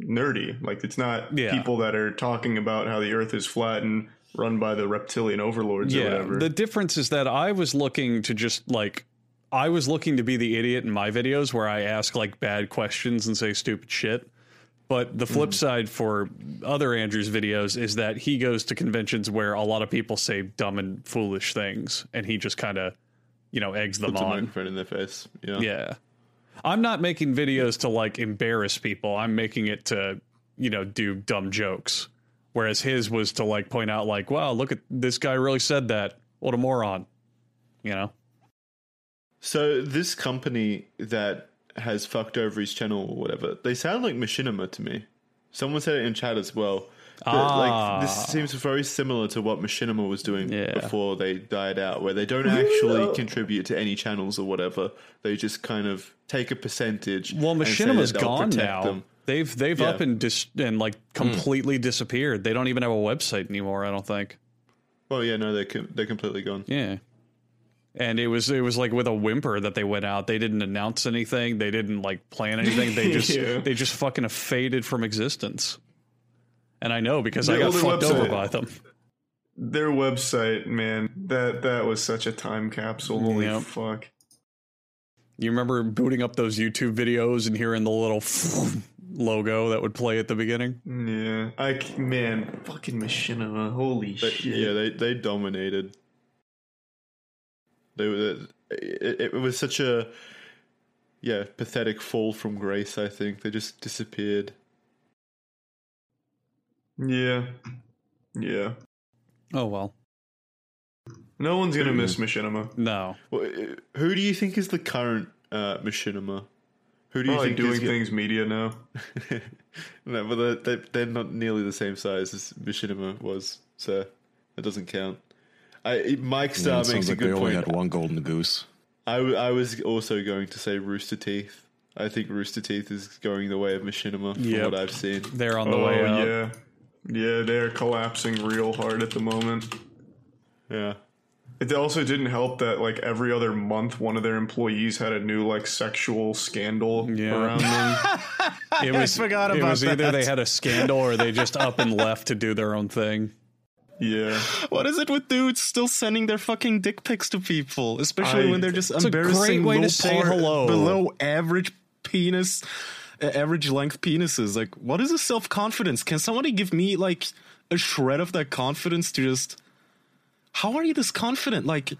nerdy. Like, it's not Yeah. people that are talking about how the Earth is flat and run by the reptilian overlords or Yeah, whatever. the difference is that I was looking to just like I was looking to be the idiot in my videos where I ask like bad questions and say stupid shit. But the flip mm. side for other Andrew's videos is that he goes to conventions where a lot of people say dumb and foolish things, and he just kind of, you know, eggs them Puts on. a microphone in their face. Yeah. Yeah. I'm not making videos to like embarrass people. I'm making it to, you know, do dumb jokes. Whereas his was to like point out like, wow, look at this guy really said that. What a moron. You know? So this company that has fucked over his channel or whatever, they sound like Machinima to me. Someone said it in chat as well. Ah. Like, this seems very similar to what Machinima was doing Yeah. before they died out, where they don't actually contribute to any channels or whatever. They just kind of take a percentage. Well, and say Machinima's that they'll gone protect now. them. They've they've Yeah. up and dis- and like completely mm. disappeared. They don't even have a website anymore, I don't think. Well, yeah, no, they're com- they're completely gone. Yeah. And it was it was like with a whimper that they went out. They didn't announce anything. They didn't like plan anything. They just Yeah. they just fucking faded from existence. And I know because Yeah, I got well, their fucked website- over by them. Their website, man, that that was such a time capsule. Holy Yep. fuck. You remember booting up those YouTube videos and hearing the little logo that would play at the beginning? Yeah. I c- man, fucking Machinima. Holy They- shit. yeah, they they dominated. They were. It, it was such a yeah pathetic fall from grace. I think they just disappeared. Yeah. Yeah. Oh well. No one's gonna miss Machinima. No. Well, uh, who do you think is the current uh, Machinima? Who do you Probably think doing is things media now. No, but they're, they're, they're not nearly the same size as Machinima was, so that doesn't count. I, Mike Yeah, Star it makes sounds a like they good only point. had one golden goose. I, w- I was also going to say Rooster Teeth. I think Rooster Teeth is going the way of Machinima from Yep. what I've seen. They're on the Oh way out. yeah. Yeah, they're collapsing real hard at the moment. Yeah. It also didn't help that like every other month one of their employees had a new like sexual scandal Yeah. around them. It was, forgot it about was either that. they had a scandal or they just up and left to do their own thing. Yeah. What is it with dudes still sending their fucking dick pics to people, especially I- when they're just It's a great embarrassing way to low say part- hello. below average penis, uh, average length penises? Like, what is this self confidence? Can somebody give me like a shred of that confidence to just? How are you this confident? Like,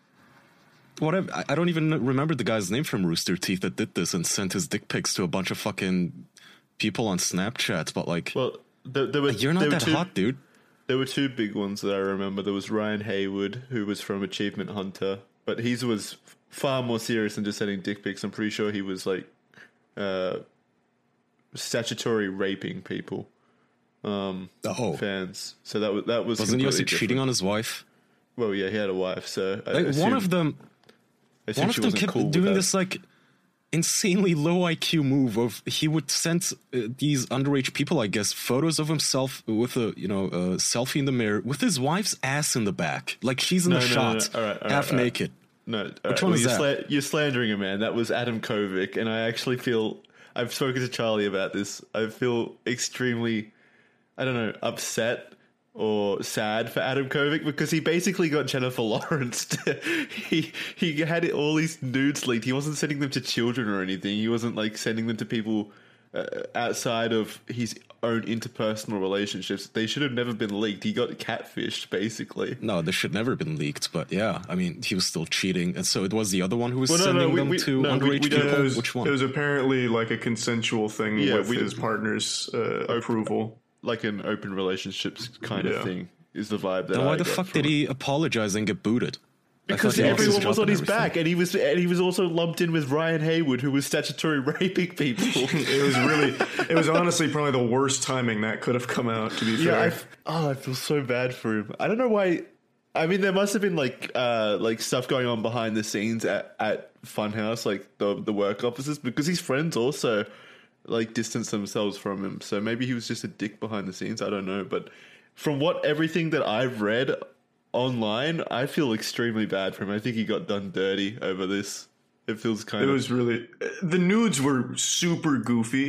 what? I, I don't even remember the guy's name from Rooster Teeth that did this and sent his dick pics to a bunch of fucking people on Snapchat. But like, Well, there, there were, you're not there were that two, hot, dude. There were two big ones that I remember. There was Ryan Haywood, who was from Achievement Hunter, but his was far more serious than just sending dick pics. I'm pretty sure he was like uh, statutory raping people, um, Oh, fans. So that was that was wasn't he also completely cheating different. on his wife? Well, yeah, he had a wife, so I Like, assume, one of them. I assume One of she them wasn't kept cool with doing that. this like insanely low I Q move of he would send uh, these underage people, I guess, photos of himself with a you know a selfie in the mirror with his wife's ass in the back, like she's in No, the no, no, no. shot, All right, all right, half all right. naked. No, Which right, one well, is you're, that? sla- you're slandering a man. That was Adam Kovic, and I actually feel I've spoken to Charlie about this. I feel extremely, I don't know, upset or sad for Adam Kovic because he basically got Jennifer Lawrence. To, he he had all these nudes leaked. He wasn't sending them to children or anything. He wasn't like sending them to people uh, outside of his own interpersonal relationships. They should have never been leaked. He got catfished basically. No, this should never have been leaked. But yeah, I mean, he was still cheating, and so it was the other one who was Well, no, no, sending we- them we- to no, we- underage we don't- Yeah, people. it was, Which one? it was apparently like a consensual thing Yeah, with we- his partner's uh, approval. Like an open relationships kind Yeah. of thing is the vibe that then I why the got fuck from did it. he apologize and get booted? I Because thought he lost his everyone was job on and his everything. back, and he was and he was also lumped in with Ryan Haywood, who was statutory raping people. It was really, it was honestly probably the worst timing that could have come out, to be yeah, fair. I f- oh, I feel so bad for him. I don't know why. I mean, there must have been like uh, like stuff going on behind the scenes at, at Funhouse, like the the work offices, because his friends also like distanced themselves from him. So maybe he was just a dick behind the scenes. I don't know, but from what everything that I've read online, I feel extremely bad for him. I think he got done dirty over this. It feels kind It of was really, the nudes were super goofy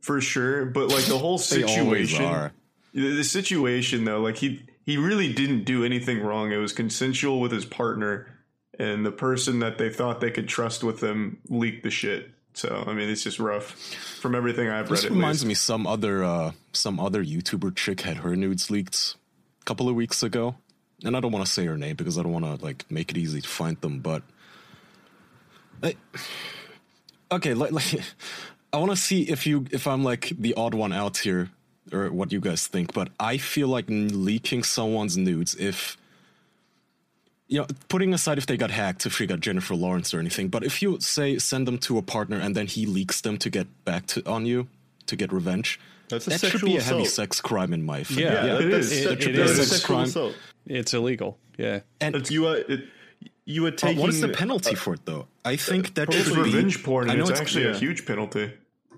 for sure. But like the whole They always situation, are. the the situation though, like he he really didn't do anything wrong. It was consensual with his partner, and the person that they thought they could trust with them leaked the shit. So I mean, it's just rough from everything I've read. This at reminds least. me some other uh, some other YouTuber chick had her nudes leaked a couple of weeks ago, and I don't want to say her name because I don't want to like make it easy to find them. But I, okay, like, like I want to see if you if I'm like the odd one out here or what you guys think. But I feel like leaking someone's nudes if. You know, putting aside if they got hacked, if she got Jennifer Lawrence or anything, but if you say send them to a partner and then he leaks them to get back to on you to get revenge, That's a that should sexual be a heavy assault. sex crime in my opinion. Yeah, Yeah, it that's, is. that It- should it be a is. sexual crime. assault. It's illegal. Yeah. And You are you are uh, taking. what is the penalty for it though? I think that It's should be revenge porn, I and know it's actually a yeah. huge penalty.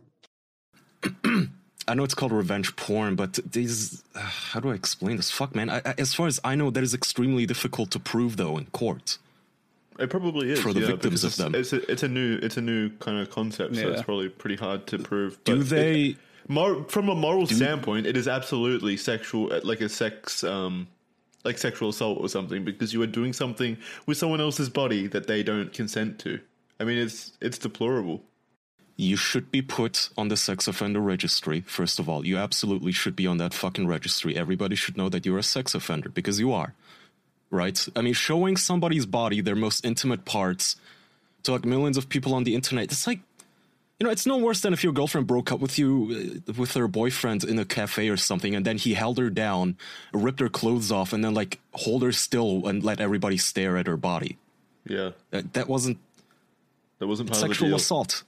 I know it's called revenge porn, but these uh, how do I explain this? Fuck, man. I, I, as far as I know, that is extremely difficult to prove though in court. It probably is for the yeah, victims because of it's, them. It's a, it's a new it's a new kind of concept, so Yeah. it's probably pretty hard to prove. Do But they? It, mor- from a moral standpoint, it is absolutely sexual, like a sex, um, like sexual assault or something, because you are doing something with someone else's body that they don't consent to. I mean, it's it's deplorable. You should be put on the sex offender registry, first of all. You absolutely should be on that fucking registry. Everybody should know that you're a sex offender, because you are. Right? I mean, showing somebody's body, their most intimate parts, to like millions of people on the internet, it's like, you know, it's no worse than if your girlfriend broke up with you, uh, with her boyfriend in a cafe or something, and then he held her down, ripped her clothes off, and then like hold her still and let everybody stare at her body. Yeah, That, that wasn't that wasn't part of the sexual deal. assault.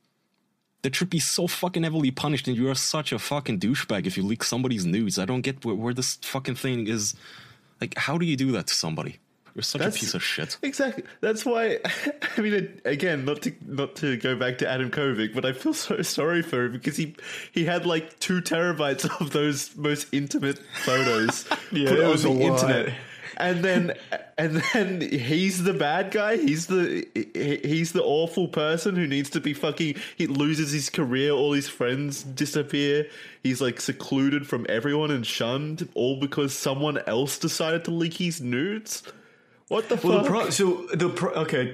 That should be so fucking heavily punished, and you are such a fucking douchebag if you leak somebody's nudes. I don't get where, where this fucking thing is. Like, how do you do that to somebody? You're such That's- a piece of shit. Exactly. That's why. I mean, it- again, not to not to go back to Adam Kovic, but I feel so sorry for him because he he had like two terabytes of those most intimate photos Yeah, put it on was the a lot. internet, and then and then he's the bad guy. He's the he- he's the awful person who needs to be fucking. He loses his career. All his friends disappear. He's like secluded from everyone and shunned, all because someone else decided to leak his nudes. What the Well, fuck? the pro- so the pro- okay,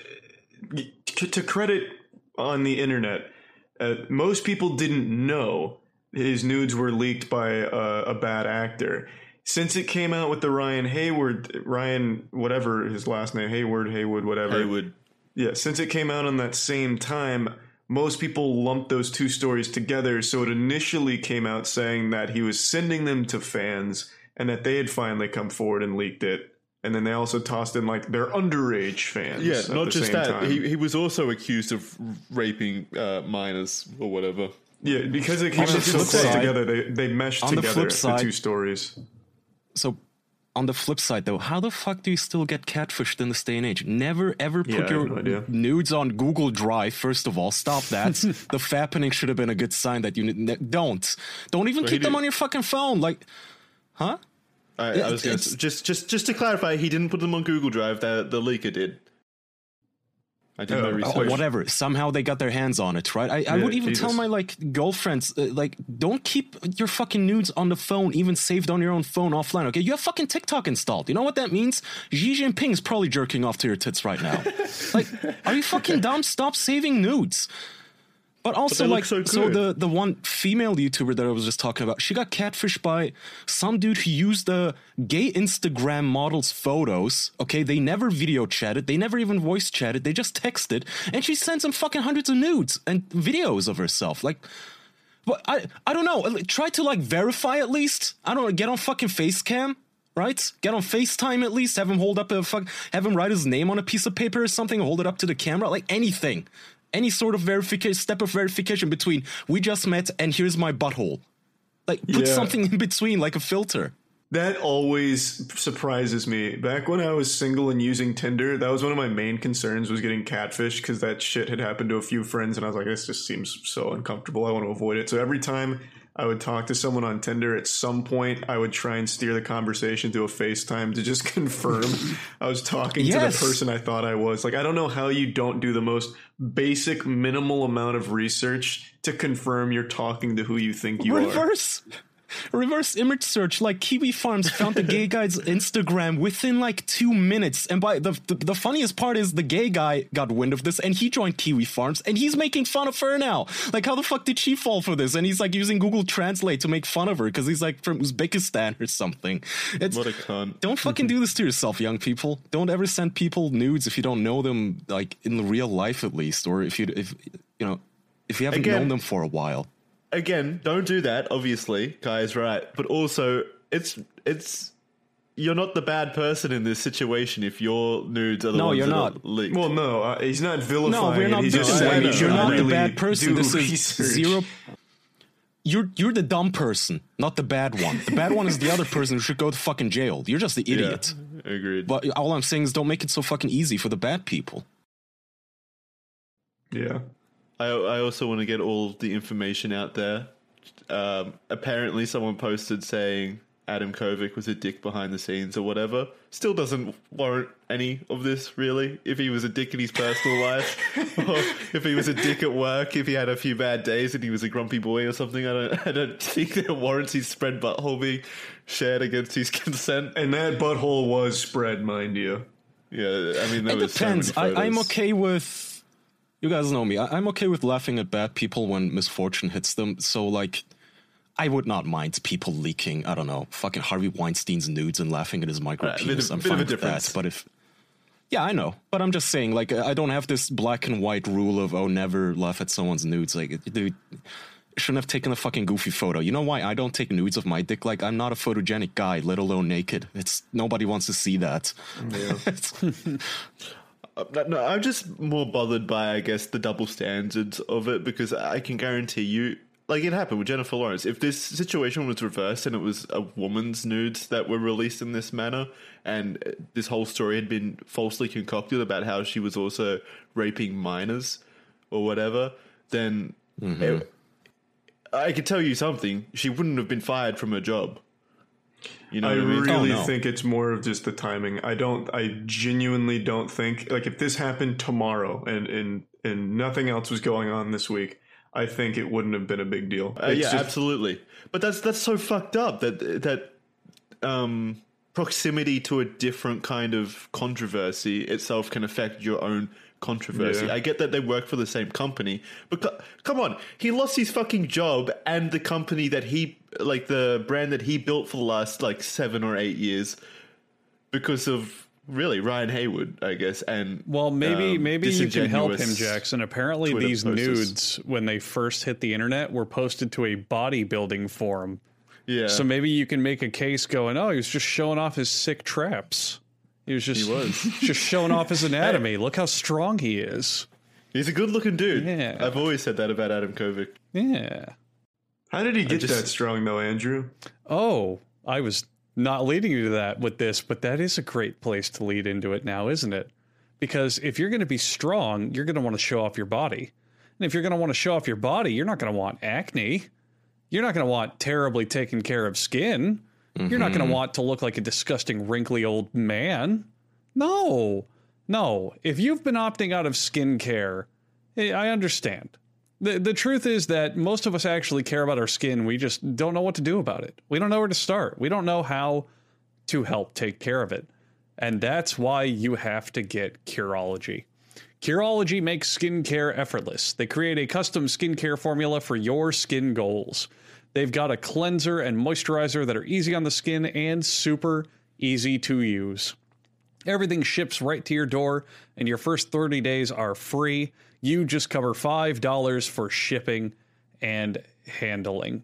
t- t- to credit on the internet, uh, most people didn't know his nudes were leaked by a, a bad actor. Since it came out with the Ryan Hayward, Ryan whatever his last name, Hayward, Haywood, whatever. Haywood. Yeah, since it came out on that same time, most people lumped those two stories together. So it initially came out saying that he was sending them to fans and that they had finally come forward and leaked it. And then they also tossed in like their underage fans. Yeah, at not the just same that. time. He, he was also accused of raping uh, minors or whatever. Yeah, because it came On out the so flip close side- together, they they meshed on the together flip the, side- two stories. So, on the flip side, though, how the fuck do you still get catfished in this day and age? Never ever Yeah, put I have your no idea. nudes on Google Drive. First of all, stop that. The fappening should have been a good sign that you ne- don't. Don't even But he keep them did- on your fucking phone. Like, huh? I, I was It- going it's- to just just just to clarify, he didn't put them on Google Drive. The the leaker did. I did my Oh, research. Or whatever. Somehow they got their hands on it, right? I, I Yeah, would even tell Jesus. my like girlfriends, uh, like, don't keep your fucking nudes on the phone, even saved on your own phone offline. Okay, you have fucking TikTok installed. You know what that means? Xi Jinping is probably jerking off to your tits right now. Like, are you fucking dumb? Stop saving nudes. But also, they look like, so so, good. the the one female YouTuber that I was just talking about, she got catfished by some dude who used the gay Instagram models' photos. Okay, they never video chatted, they never even voice chatted, they just texted, and she sends him fucking hundreds of nudes and videos of herself. Like, but I I don't know. Try to like verify at least. I don't know. Get on fucking Facecam. Right? Get on FaceTime at least. Have him hold up a fuck. Have him write his name on a piece of paper or something. Hold it up to the camera. Like anything. Any sort of verification, step of verification between we just met and here's my butthole. Like put Yeah. something in between, like a filter. That always surprises me. Back when I was single and using Tinder, that was one of my main concerns was getting catfished because that shit had happened to a few friends, and I was like, this just seems so uncomfortable. I want to avoid it. So every time I would talk to someone on Tinder. At some point, I would try and steer the conversation to a FaceTime to just confirm I was talking Yes. to the person I thought I was. Like, I don't know how you don't do the most basic, minimal amount of research to confirm you're talking to who you think you are. Reverse. Reverse image search, like Kiwi Farms found the gay guy's Instagram within like two minutes. And by the, the the funniest part is the gay guy got wind of this and he joined Kiwi Farms and he's making fun of her now. Like, how the fuck did she fall for this? And he's like using Google Translate to make fun of her because he's like from Uzbekistan or something. It's, What a cunt. don't fucking do this to yourself, young people. Don't ever send people nudes if you don't know them, like in the real life at least, or if you if you know if you haven't Again- known them for a while. Again, don't do that, obviously. Kai is right. But also, it's it's you're not the bad person in this situation if your nudes are the No, ones you're that not. are leaked. Well, no, uh, he's not vilifying No, we're it. not. He's This just is saying why you you're should not really the bad person. do This is research. zero. You're you're the dumb person, not the bad one. The bad one is the other person who should go to fucking jail. You're just the Yeah, idiot. agreed. But all I'm saying is, don't make it so fucking easy for the bad people. Yeah. I I also want to get all the information out there. Um, apparently, someone posted saying Adam Kovic was a dick behind the scenes or whatever. Still doesn't warrant any of this, really. If he was a dick in his personal life, or if he was a dick at work, if he had a few bad days and he was a grumpy boy or something, I don't I don't think that warrants his spread butthole being shared against his consent. And that butthole was spread, mind you. Yeah, I mean, there It was depends. So many I, I'm photos. okay with. You guys know me. I, I'm okay with laughing at bad people when misfortune hits them. So, like, I would not mind people leaking, I don't know, fucking Harvey Weinstein's nudes and laughing at his micro Right, a bit penis. of- I'm bit of fine a with difference. that. But if. Yeah, I know. But I'm just saying, like, I don't have this black and white rule of, oh, never laugh at someone's nudes. Like, dude, shouldn't have taken a fucking goofy photo. You know why I don't take nudes of my dick? Like, I'm not a photogenic guy, let alone naked. It's nobody wants to see that. It's- Uh, No, I'm just more bothered by, I guess, the double standards of it, because I can guarantee you, like it happened with Jennifer Lawrence. If this situation was reversed and it was a woman's nudes that were released in this manner, and this whole story had been falsely concocted about how she was also raping minors or whatever, then it, I could tell you something: she wouldn't have been fired from her job. You know I what I mean? really Oh, no. think it's more of just the timing. I don't. I genuinely don't think like if this happened tomorrow and and and nothing else was going on this week, I think it wouldn't have been a big deal. Uh, It's yeah, just- absolutely. But that's that's so fucked up that that um, proximity to a different kind of controversy itself can affect your own controversy. Yeah. I get that they work for the same company, but co- come on, he lost his fucking job and the company that he like the brand that he built for the last like seven or eight years because of really Ryan Haywood, I guess. And Well, maybe um, maybe you can help him, disingenuous Jackson. Apparently, Twitter these posters. nudes, when they first hit the internet, were posted to a bodybuilding forum. Yeah, So maybe you can make a case going, oh, he was just showing off his sick traps. He was just He was. just showing off his anatomy. Look how strong he is. he's a good-looking dude. Yeah. I've always said that about Adam Kovic. Yeah. How did he get just- that strong though, Andrew? Oh, I was not leading you to that with this, but that is a great place to lead into it now, isn't it? Because if you're going to be strong, you're going to want to show off your body. And if you're going to want to show off your body, you're not going to want acne. You're not going to want terribly taken care of skin. You're not going to want to look like a disgusting, wrinkly old man. No, no. If you've been opting out of skincare, eh, I understand. The, the truth is that most of us actually care about our skin. We just don't know what to do about it. We don't know where to start. We don't know how to help take care of it. And that's why you have to get Curology. Curology makes skincare effortless. They create a custom skincare formula for your skin goals. They've got a cleanser and moisturizer that are easy on the skin and super easy to use. Everything ships right to your door, and your first thirty days are free. You just cover five dollars for shipping and handling.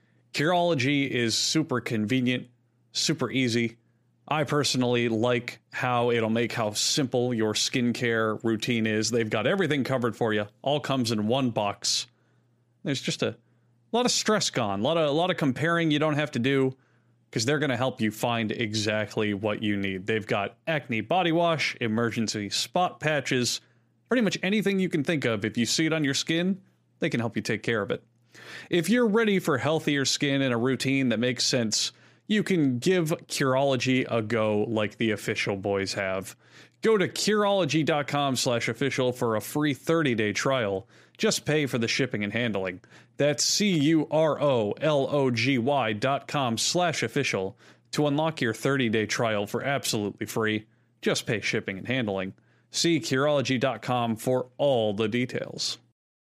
Curology is super convenient, super easy. I personally like how it'll make how simple your skincare routine is. They've got everything covered for you. All comes in one box. There's just a lot of stress gone, a lot of a lot of comparing you don't have to do, because they're going to help you find exactly what you need. They've got acne body wash, emergency spot patches, pretty much anything you can think of. If you see it on your skin, they can help you take care of it. If you're ready for healthier skin and a routine that makes sense, you can give Curology a go like the official boys have. Go to Curology.com slash official for a free thirty-day trial. Just pay for the shipping and handling. That's C-U-R-O-L-O-G-Y dot com slash official to unlock your thirty-day trial for absolutely free. Just pay shipping and handling. See Curology dot com for all the details.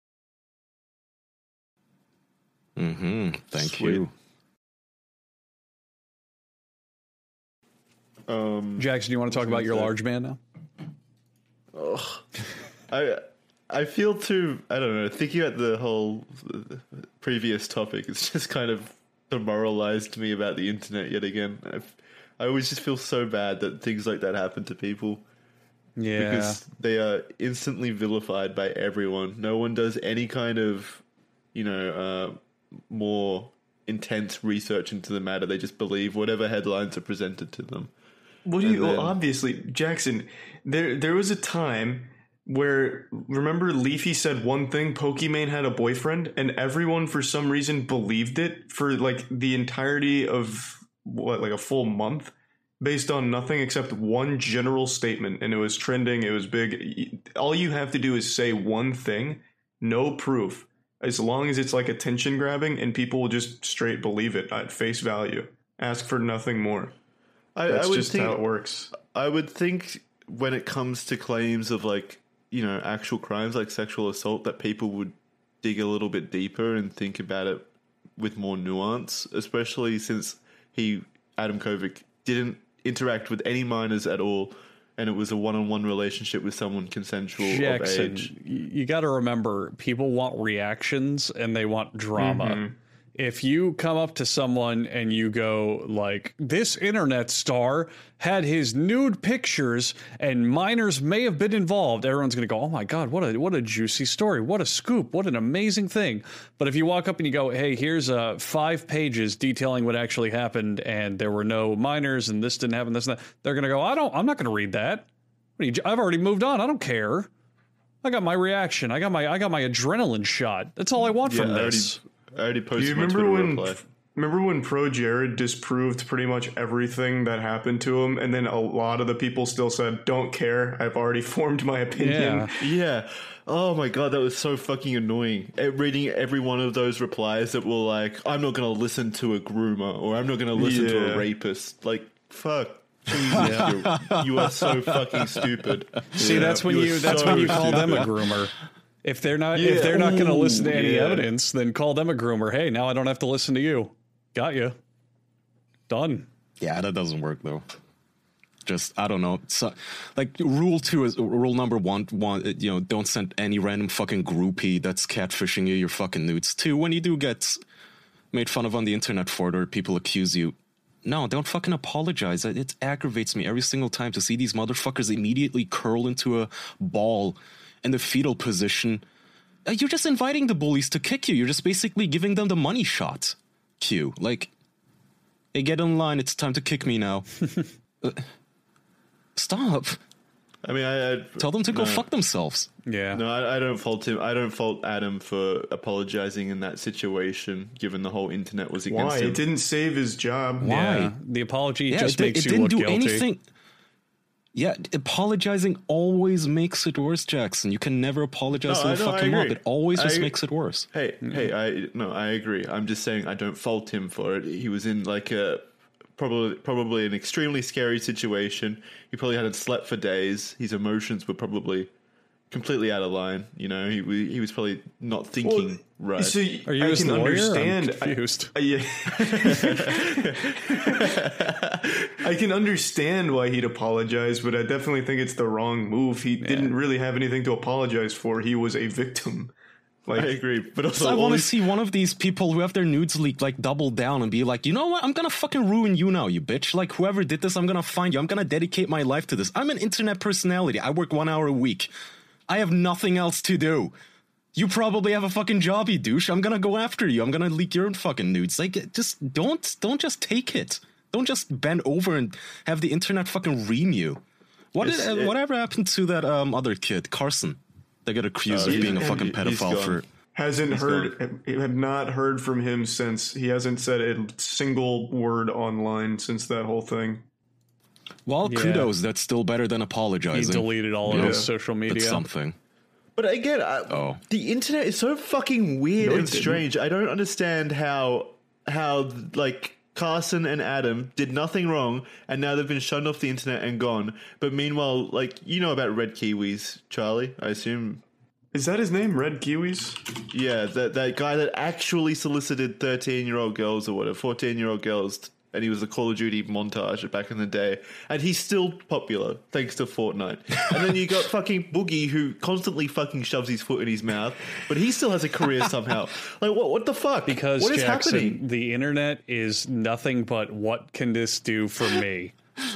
Mm-hmm. Thank Sweet. you. Um, Jackson, do you want to talk about your say? large man now? I I feel too. I don't know. Thinking about the whole previous topic, it's just kind of demoralized me about the internet yet again. I've, I always just feel so bad that things like that happen to people. Yeah. Because they are instantly vilified by everyone. No one does any kind of, you know, uh, more intense research into the matter. They just believe whatever headlines are presented to them. What do you? And then- well, obviously, Jackson. There, there was a time where, remember, Leafy said one thing: Pokimane had a boyfriend, and everyone for some reason believed it for like the entirety of what, like a full month, based on nothing except one general statement, and it was trending. It was big. All you have to do is say one thing, no proof, as long as it's like attention grabbing, and people will just straight believe it at face value. Ask for nothing more. I, That's I would just think, how it works. I would think when it comes to claims of like, you know, actual crimes like sexual assault, that people would dig a little bit deeper and think about it with more nuance, especially since he, Adam Kovic, didn't interact with any minors at all, and it was a one-on-one relationship with someone consensual of Jackson, age. y- you got to remember, people want reactions and they want drama. Mm-hmm. If you come up to someone and you go like, this internet star had his nude pictures and minors may have been involved, everyone's going to go, oh my God, what a what a juicy story. What a scoop. What an amazing thing. But if you walk up and you go, hey, here's uh, five pages detailing what actually happened and there were no minors and this didn't happen, this and that, they're going to go, I don't, I'm not going to read that. What are you, I've already moved on. I don't care. I got my reaction. I got my I got my adrenaline shot. That's all I want Yeah, from I already, this. I already Do posted you my remember Twitter when? reply. Remember when Pro Jared disproved pretty much everything that happened to him, and then a lot of the people still said, "Don't care. I've already formed my opinion." Yeah. Yeah. Oh my God, that was so fucking annoying. Eh, Reading every one of those replies that were like, I'm not going to listen to a groomer, or I'm not going to listen to Yeah. a rapist. Like, fuck. Jesus, you're- you are so fucking stupid. See, that's when You are you that's so when you call them a stupid. groomer. If they're not Yeah. if they're not going to Ooh, listen to any yeah. evidence, then call them a groomer. Hey, now I don't have to listen to you. Got you. Done. Yeah, that doesn't work though. Just I don't know. So, like rule two is rule number one. One, you know, don't send any random fucking groupie that's catfishing you your fucking nudes. Two, when you do get made fun of on the internet for it, or people accuse you, no, don't fucking apologize. It, it aggravates me every single time to see these motherfuckers immediately curl into a ball in the fetal position. Uh, You're just inviting the bullies to kick you. You're just basically giving them the money shot. Q, like, hey, get in line. It's time to kick me now. Uh, Stop. I mean, I, I Tell them to go no. fuck themselves. Yeah. No, I, I don't fault him. I don't fault Adam for apologizing in that situation, given the whole internet was against Why? him. It didn't save his job. Why? Yeah. The apology Yeah, just it, makes it you didn't look do guilty. anything. Yeah, apologizing always makes it worse, Jackson. You can never apologize No, to a I know, I fucking mob. agree. It always just I- makes it worse. Hey, hey, I no, I agree. I'm just saying I don't fault him for it. He was in like a probably probably an extremely scary situation. He probably hadn't slept for days. His emotions were probably completely out of line. You know, he wa- he was probably not thinking right. So y- Are you I his can lawyer? understand. I'm confused. I, yeah. I can understand why he'd apologize, but I definitely think it's the wrong move. He didn't really have anything to apologize for. He was a victim. Like, I agree, but also So I all want to these- see one of these people who have their nudes leaked like double down and be like, you know what? I'm gonna fucking ruin you now, you bitch. Like whoever did this, I'm gonna find you. I'm gonna dedicate my life to this. I'm an internet personality. I work one hour a week. I have nothing else to do. You probably have a fucking job, you douche. I'm gonna go after you. I'm gonna leak your fucking nudes. Like, just don't, don't just take it. Don't just bend over and have the internet fucking ream you. What It's- did, it- whatever happened to that um other kid, Carson? They got accused Oh, of he's- being a fucking he's pedophile gone. for. Hasn't He's heard, have not heard from him since. He hasn't said a single word online since that whole thing. Well, Yeah. kudos. That's still better than He apologizing. deleted all Yeah. of his social media. That's something. But again, I, Oh. the internet is so fucking weird No, it and didn't. strange. I don't understand how how like Carson and Adam did nothing wrong, and now they've been shunned off the internet and gone. But meanwhile, like you know about Red Kiwis, Charlie, I assume. Is that his name, Red Kiwis? Yeah, that that guy that actually solicited thirteen-year-old girls or whatever, fourteen-year-old girls, and he was a Call of Duty montage back in the day, and he's still popular thanks to Fortnite. And then you got fucking Boogie, who constantly fucking shoves his foot in his mouth, but he still has a career somehow. Like, what? What the fuck? Because what is Jackson, happening? the internet is nothing but what can this do for me?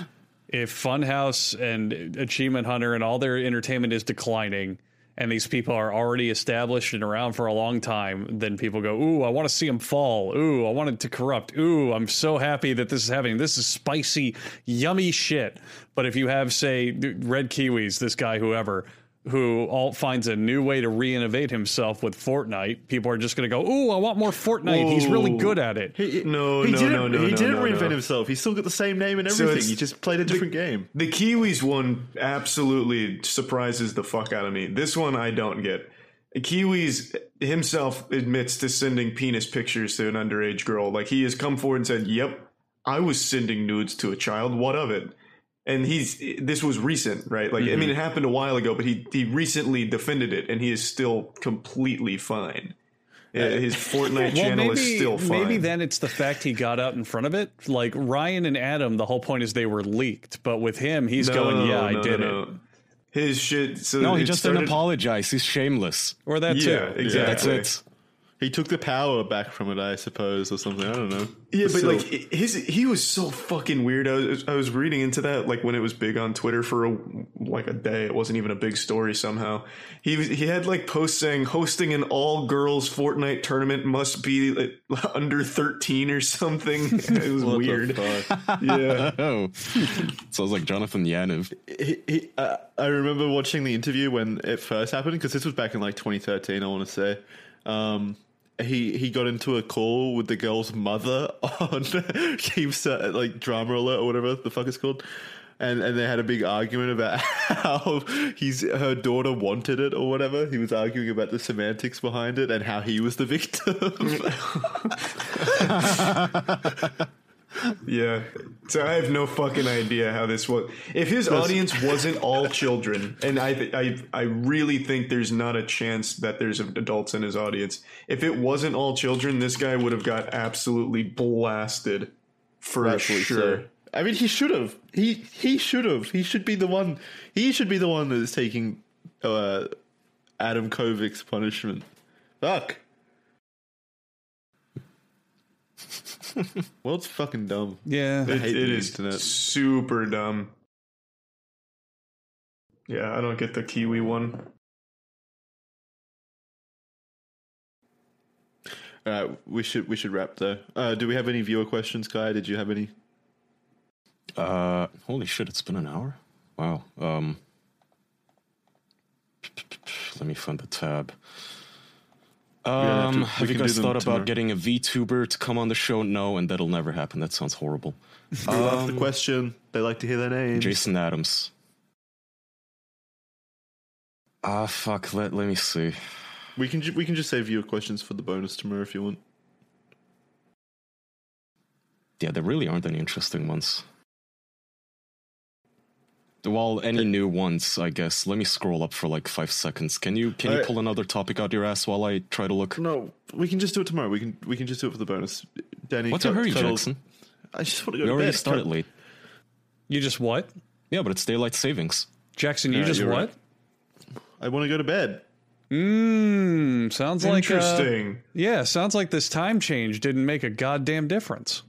If Funhouse and Achievement Hunter and all their entertainment is declining, and these people are already established and around for a long time, then people go, ooh, I want to see them fall. Ooh, I want it to corrupt. Ooh, I'm so happy that this is happening. This is spicy, yummy shit. But if you have, say, Red Kiwis, this guy, whoever, who all finds a new way to re-innovate himself with Fortnite, people are just going to go, ooh, I want more Fortnite. He's really Ooh. good at it. He, No, he no, didn't, no, no, He no, didn't no, reinvent no. himself. He's still got the same name and So everything. it's- he just played a different game. The Kiwis one absolutely surprises the fuck out of me. This one I don't get. Kiwis himself admits to sending penis pictures to an underage girl. Like, he has come forward and said, yep, I was sending nudes to a child. What of it? And he's, this was recent, right? Like, I mean, it happened a while ago, but he, he recently defended it, and he is still completely fine. Yeah, his Fortnite channel is still fine. Maybe then it's the fact he got out in front of it. Like Ryan and Adam, the whole point is they were leaked. But with him, he's No, going, yeah, I no, did no. it. His shit. So No, he it just started, didn't apologize. He's shameless. Or that Yeah, too. exactly. That's it. He took the power back from it, I suppose, or something. I don't know. Yeah, but Still. like his, he was so fucking weird. I was, I was reading into that like when it was big on Twitter for a, like a day. It wasn't even a big story somehow. He was, he had like posts saying hosting an all girls Fortnite tournament must be like, under thirteen or something. It was What the weird. fuck? Yeah, Oh, sounds like Jonathan Yaniv. he, he, uh, I remember watching the interview when it first happened, because this was back in like twenty thirteen, I want to say. Um, he he got into a call with the girl's mother on Keeps uh, like Drama Alert or whatever the fuck it's called. And and they had a big argument about how he's her daughter wanted it or whatever. He was arguing about the semantics behind it and how he was the victim. yeah. So I have no fucking idea how this was. If his audience wasn't all children, and I, th- I, I really think there's not a chance that there's adults in his audience. If it wasn't all children, this guy would have got absolutely blasted for Rightfully sure. so. I mean, he should have. He he should have. He should be the one. He should be the one that is taking uh, Adam Kovic's punishment. Fuck. Well, it's fucking dumb. Yeah. I It, hate it the is internet. super dumb. Yeah, I don't get the Kiwi one. All right, we should we should wrap though. Uh, do we have any viewer questions, Kai? Did you have any? Uh, holy shit! It's been an hour. Wow. Um, let me find the tab. have Um, to- we have you can guys do them thought tomorrow. about getting a VTuber to come on the show? No, and that'll never happen. That sounds horrible. We love the question. They like to hear their names. Jason Adams. Ah, fuck. Let let me see. We can ju- we can just save viewer questions for the bonus tomorrow if you want. Yeah, there really aren't any interesting ones. Well, any new ones, I guess. Let me scroll up for like five seconds. Can you can you Alright. pull another topic out your ass while I try to look? No, we can just do it tomorrow. We can we can just do it for the bonus. Danny, What's your cut- hurry, cuddle- Jackson? I just want to go We to already bed. started late. You just what? Yeah, but it's daylight savings. Jackson, you Yeah, just you're what? right. I want to go to bed. Mmm. Sounds like uh, Interesting. yeah, sounds like this time change didn't make a goddamn difference.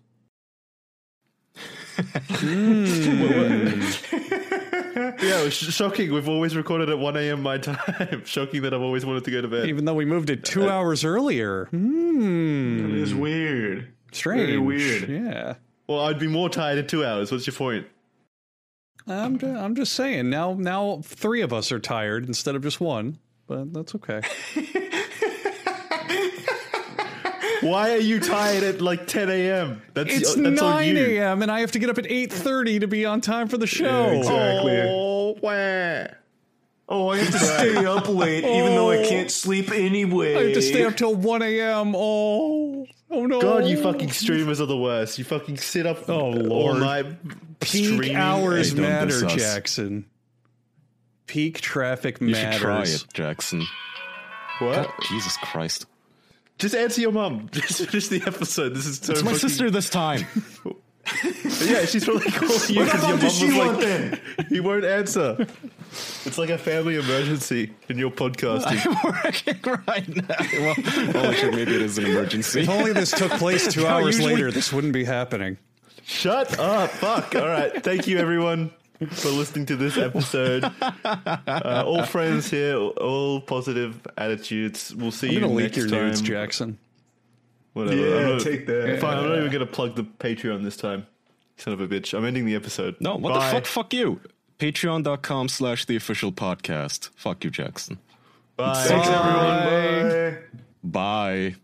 Yeah, it was sh- shocking. We've always recorded at one a.m. my time. Shocking that I've always wanted to go to bed. Even though we moved it two hours earlier. Hmm. It is weird. Strange. Very weird. Yeah. Well, I'd be more tired in two hours. What's your point? I'm ju- I'm just saying. Now now three of us are tired instead of just one, but that's okay. Why are you tired at like ten a.m.? That's It's that's on nine you. a.m. and I have to get up at eight thirty to be on time for the show. Yeah, exactly. Oh, wah. Oh, I have to stay up late, even though I can't sleep anyway. I have to stay up till one a.m. Oh, oh no. God, you fucking streamers are the worst. You fucking sit up Oh, all Lord. night Peak streaming. hours Hey, don't matter, diss us. Jackson. Peak traffic You matters. should try it, Jackson. What? Jesus Christ. Just answer your mum. Just finish the episode. This is so It's my fucking- sister this time. Yeah, she's probably calling you What the because your fuck mum does she was want like, then? he won't answer. It's like a family emergency in your podcasting. Working right now. Well, well, actually, maybe it is an emergency. If only this took place two No, hours usually- later, this wouldn't be happening. Shut up. Fuck. All right. Thank you, everyone, for listening to this episode. Uh, all friends here, all positive attitudes. We'll see I'm you gonna leak next your time. nudes, Jackson. Whatever. Yeah, I'm not- take that. Fine. I'm not even going to plug the Patreon this time. Son of a bitch. I'm ending the episode. No, what Bye. the fuck? Fuck you. Patreon.com slash the official podcast. Fuck you, Jackson. Bye. Thanks, everyone. Bye. Bye.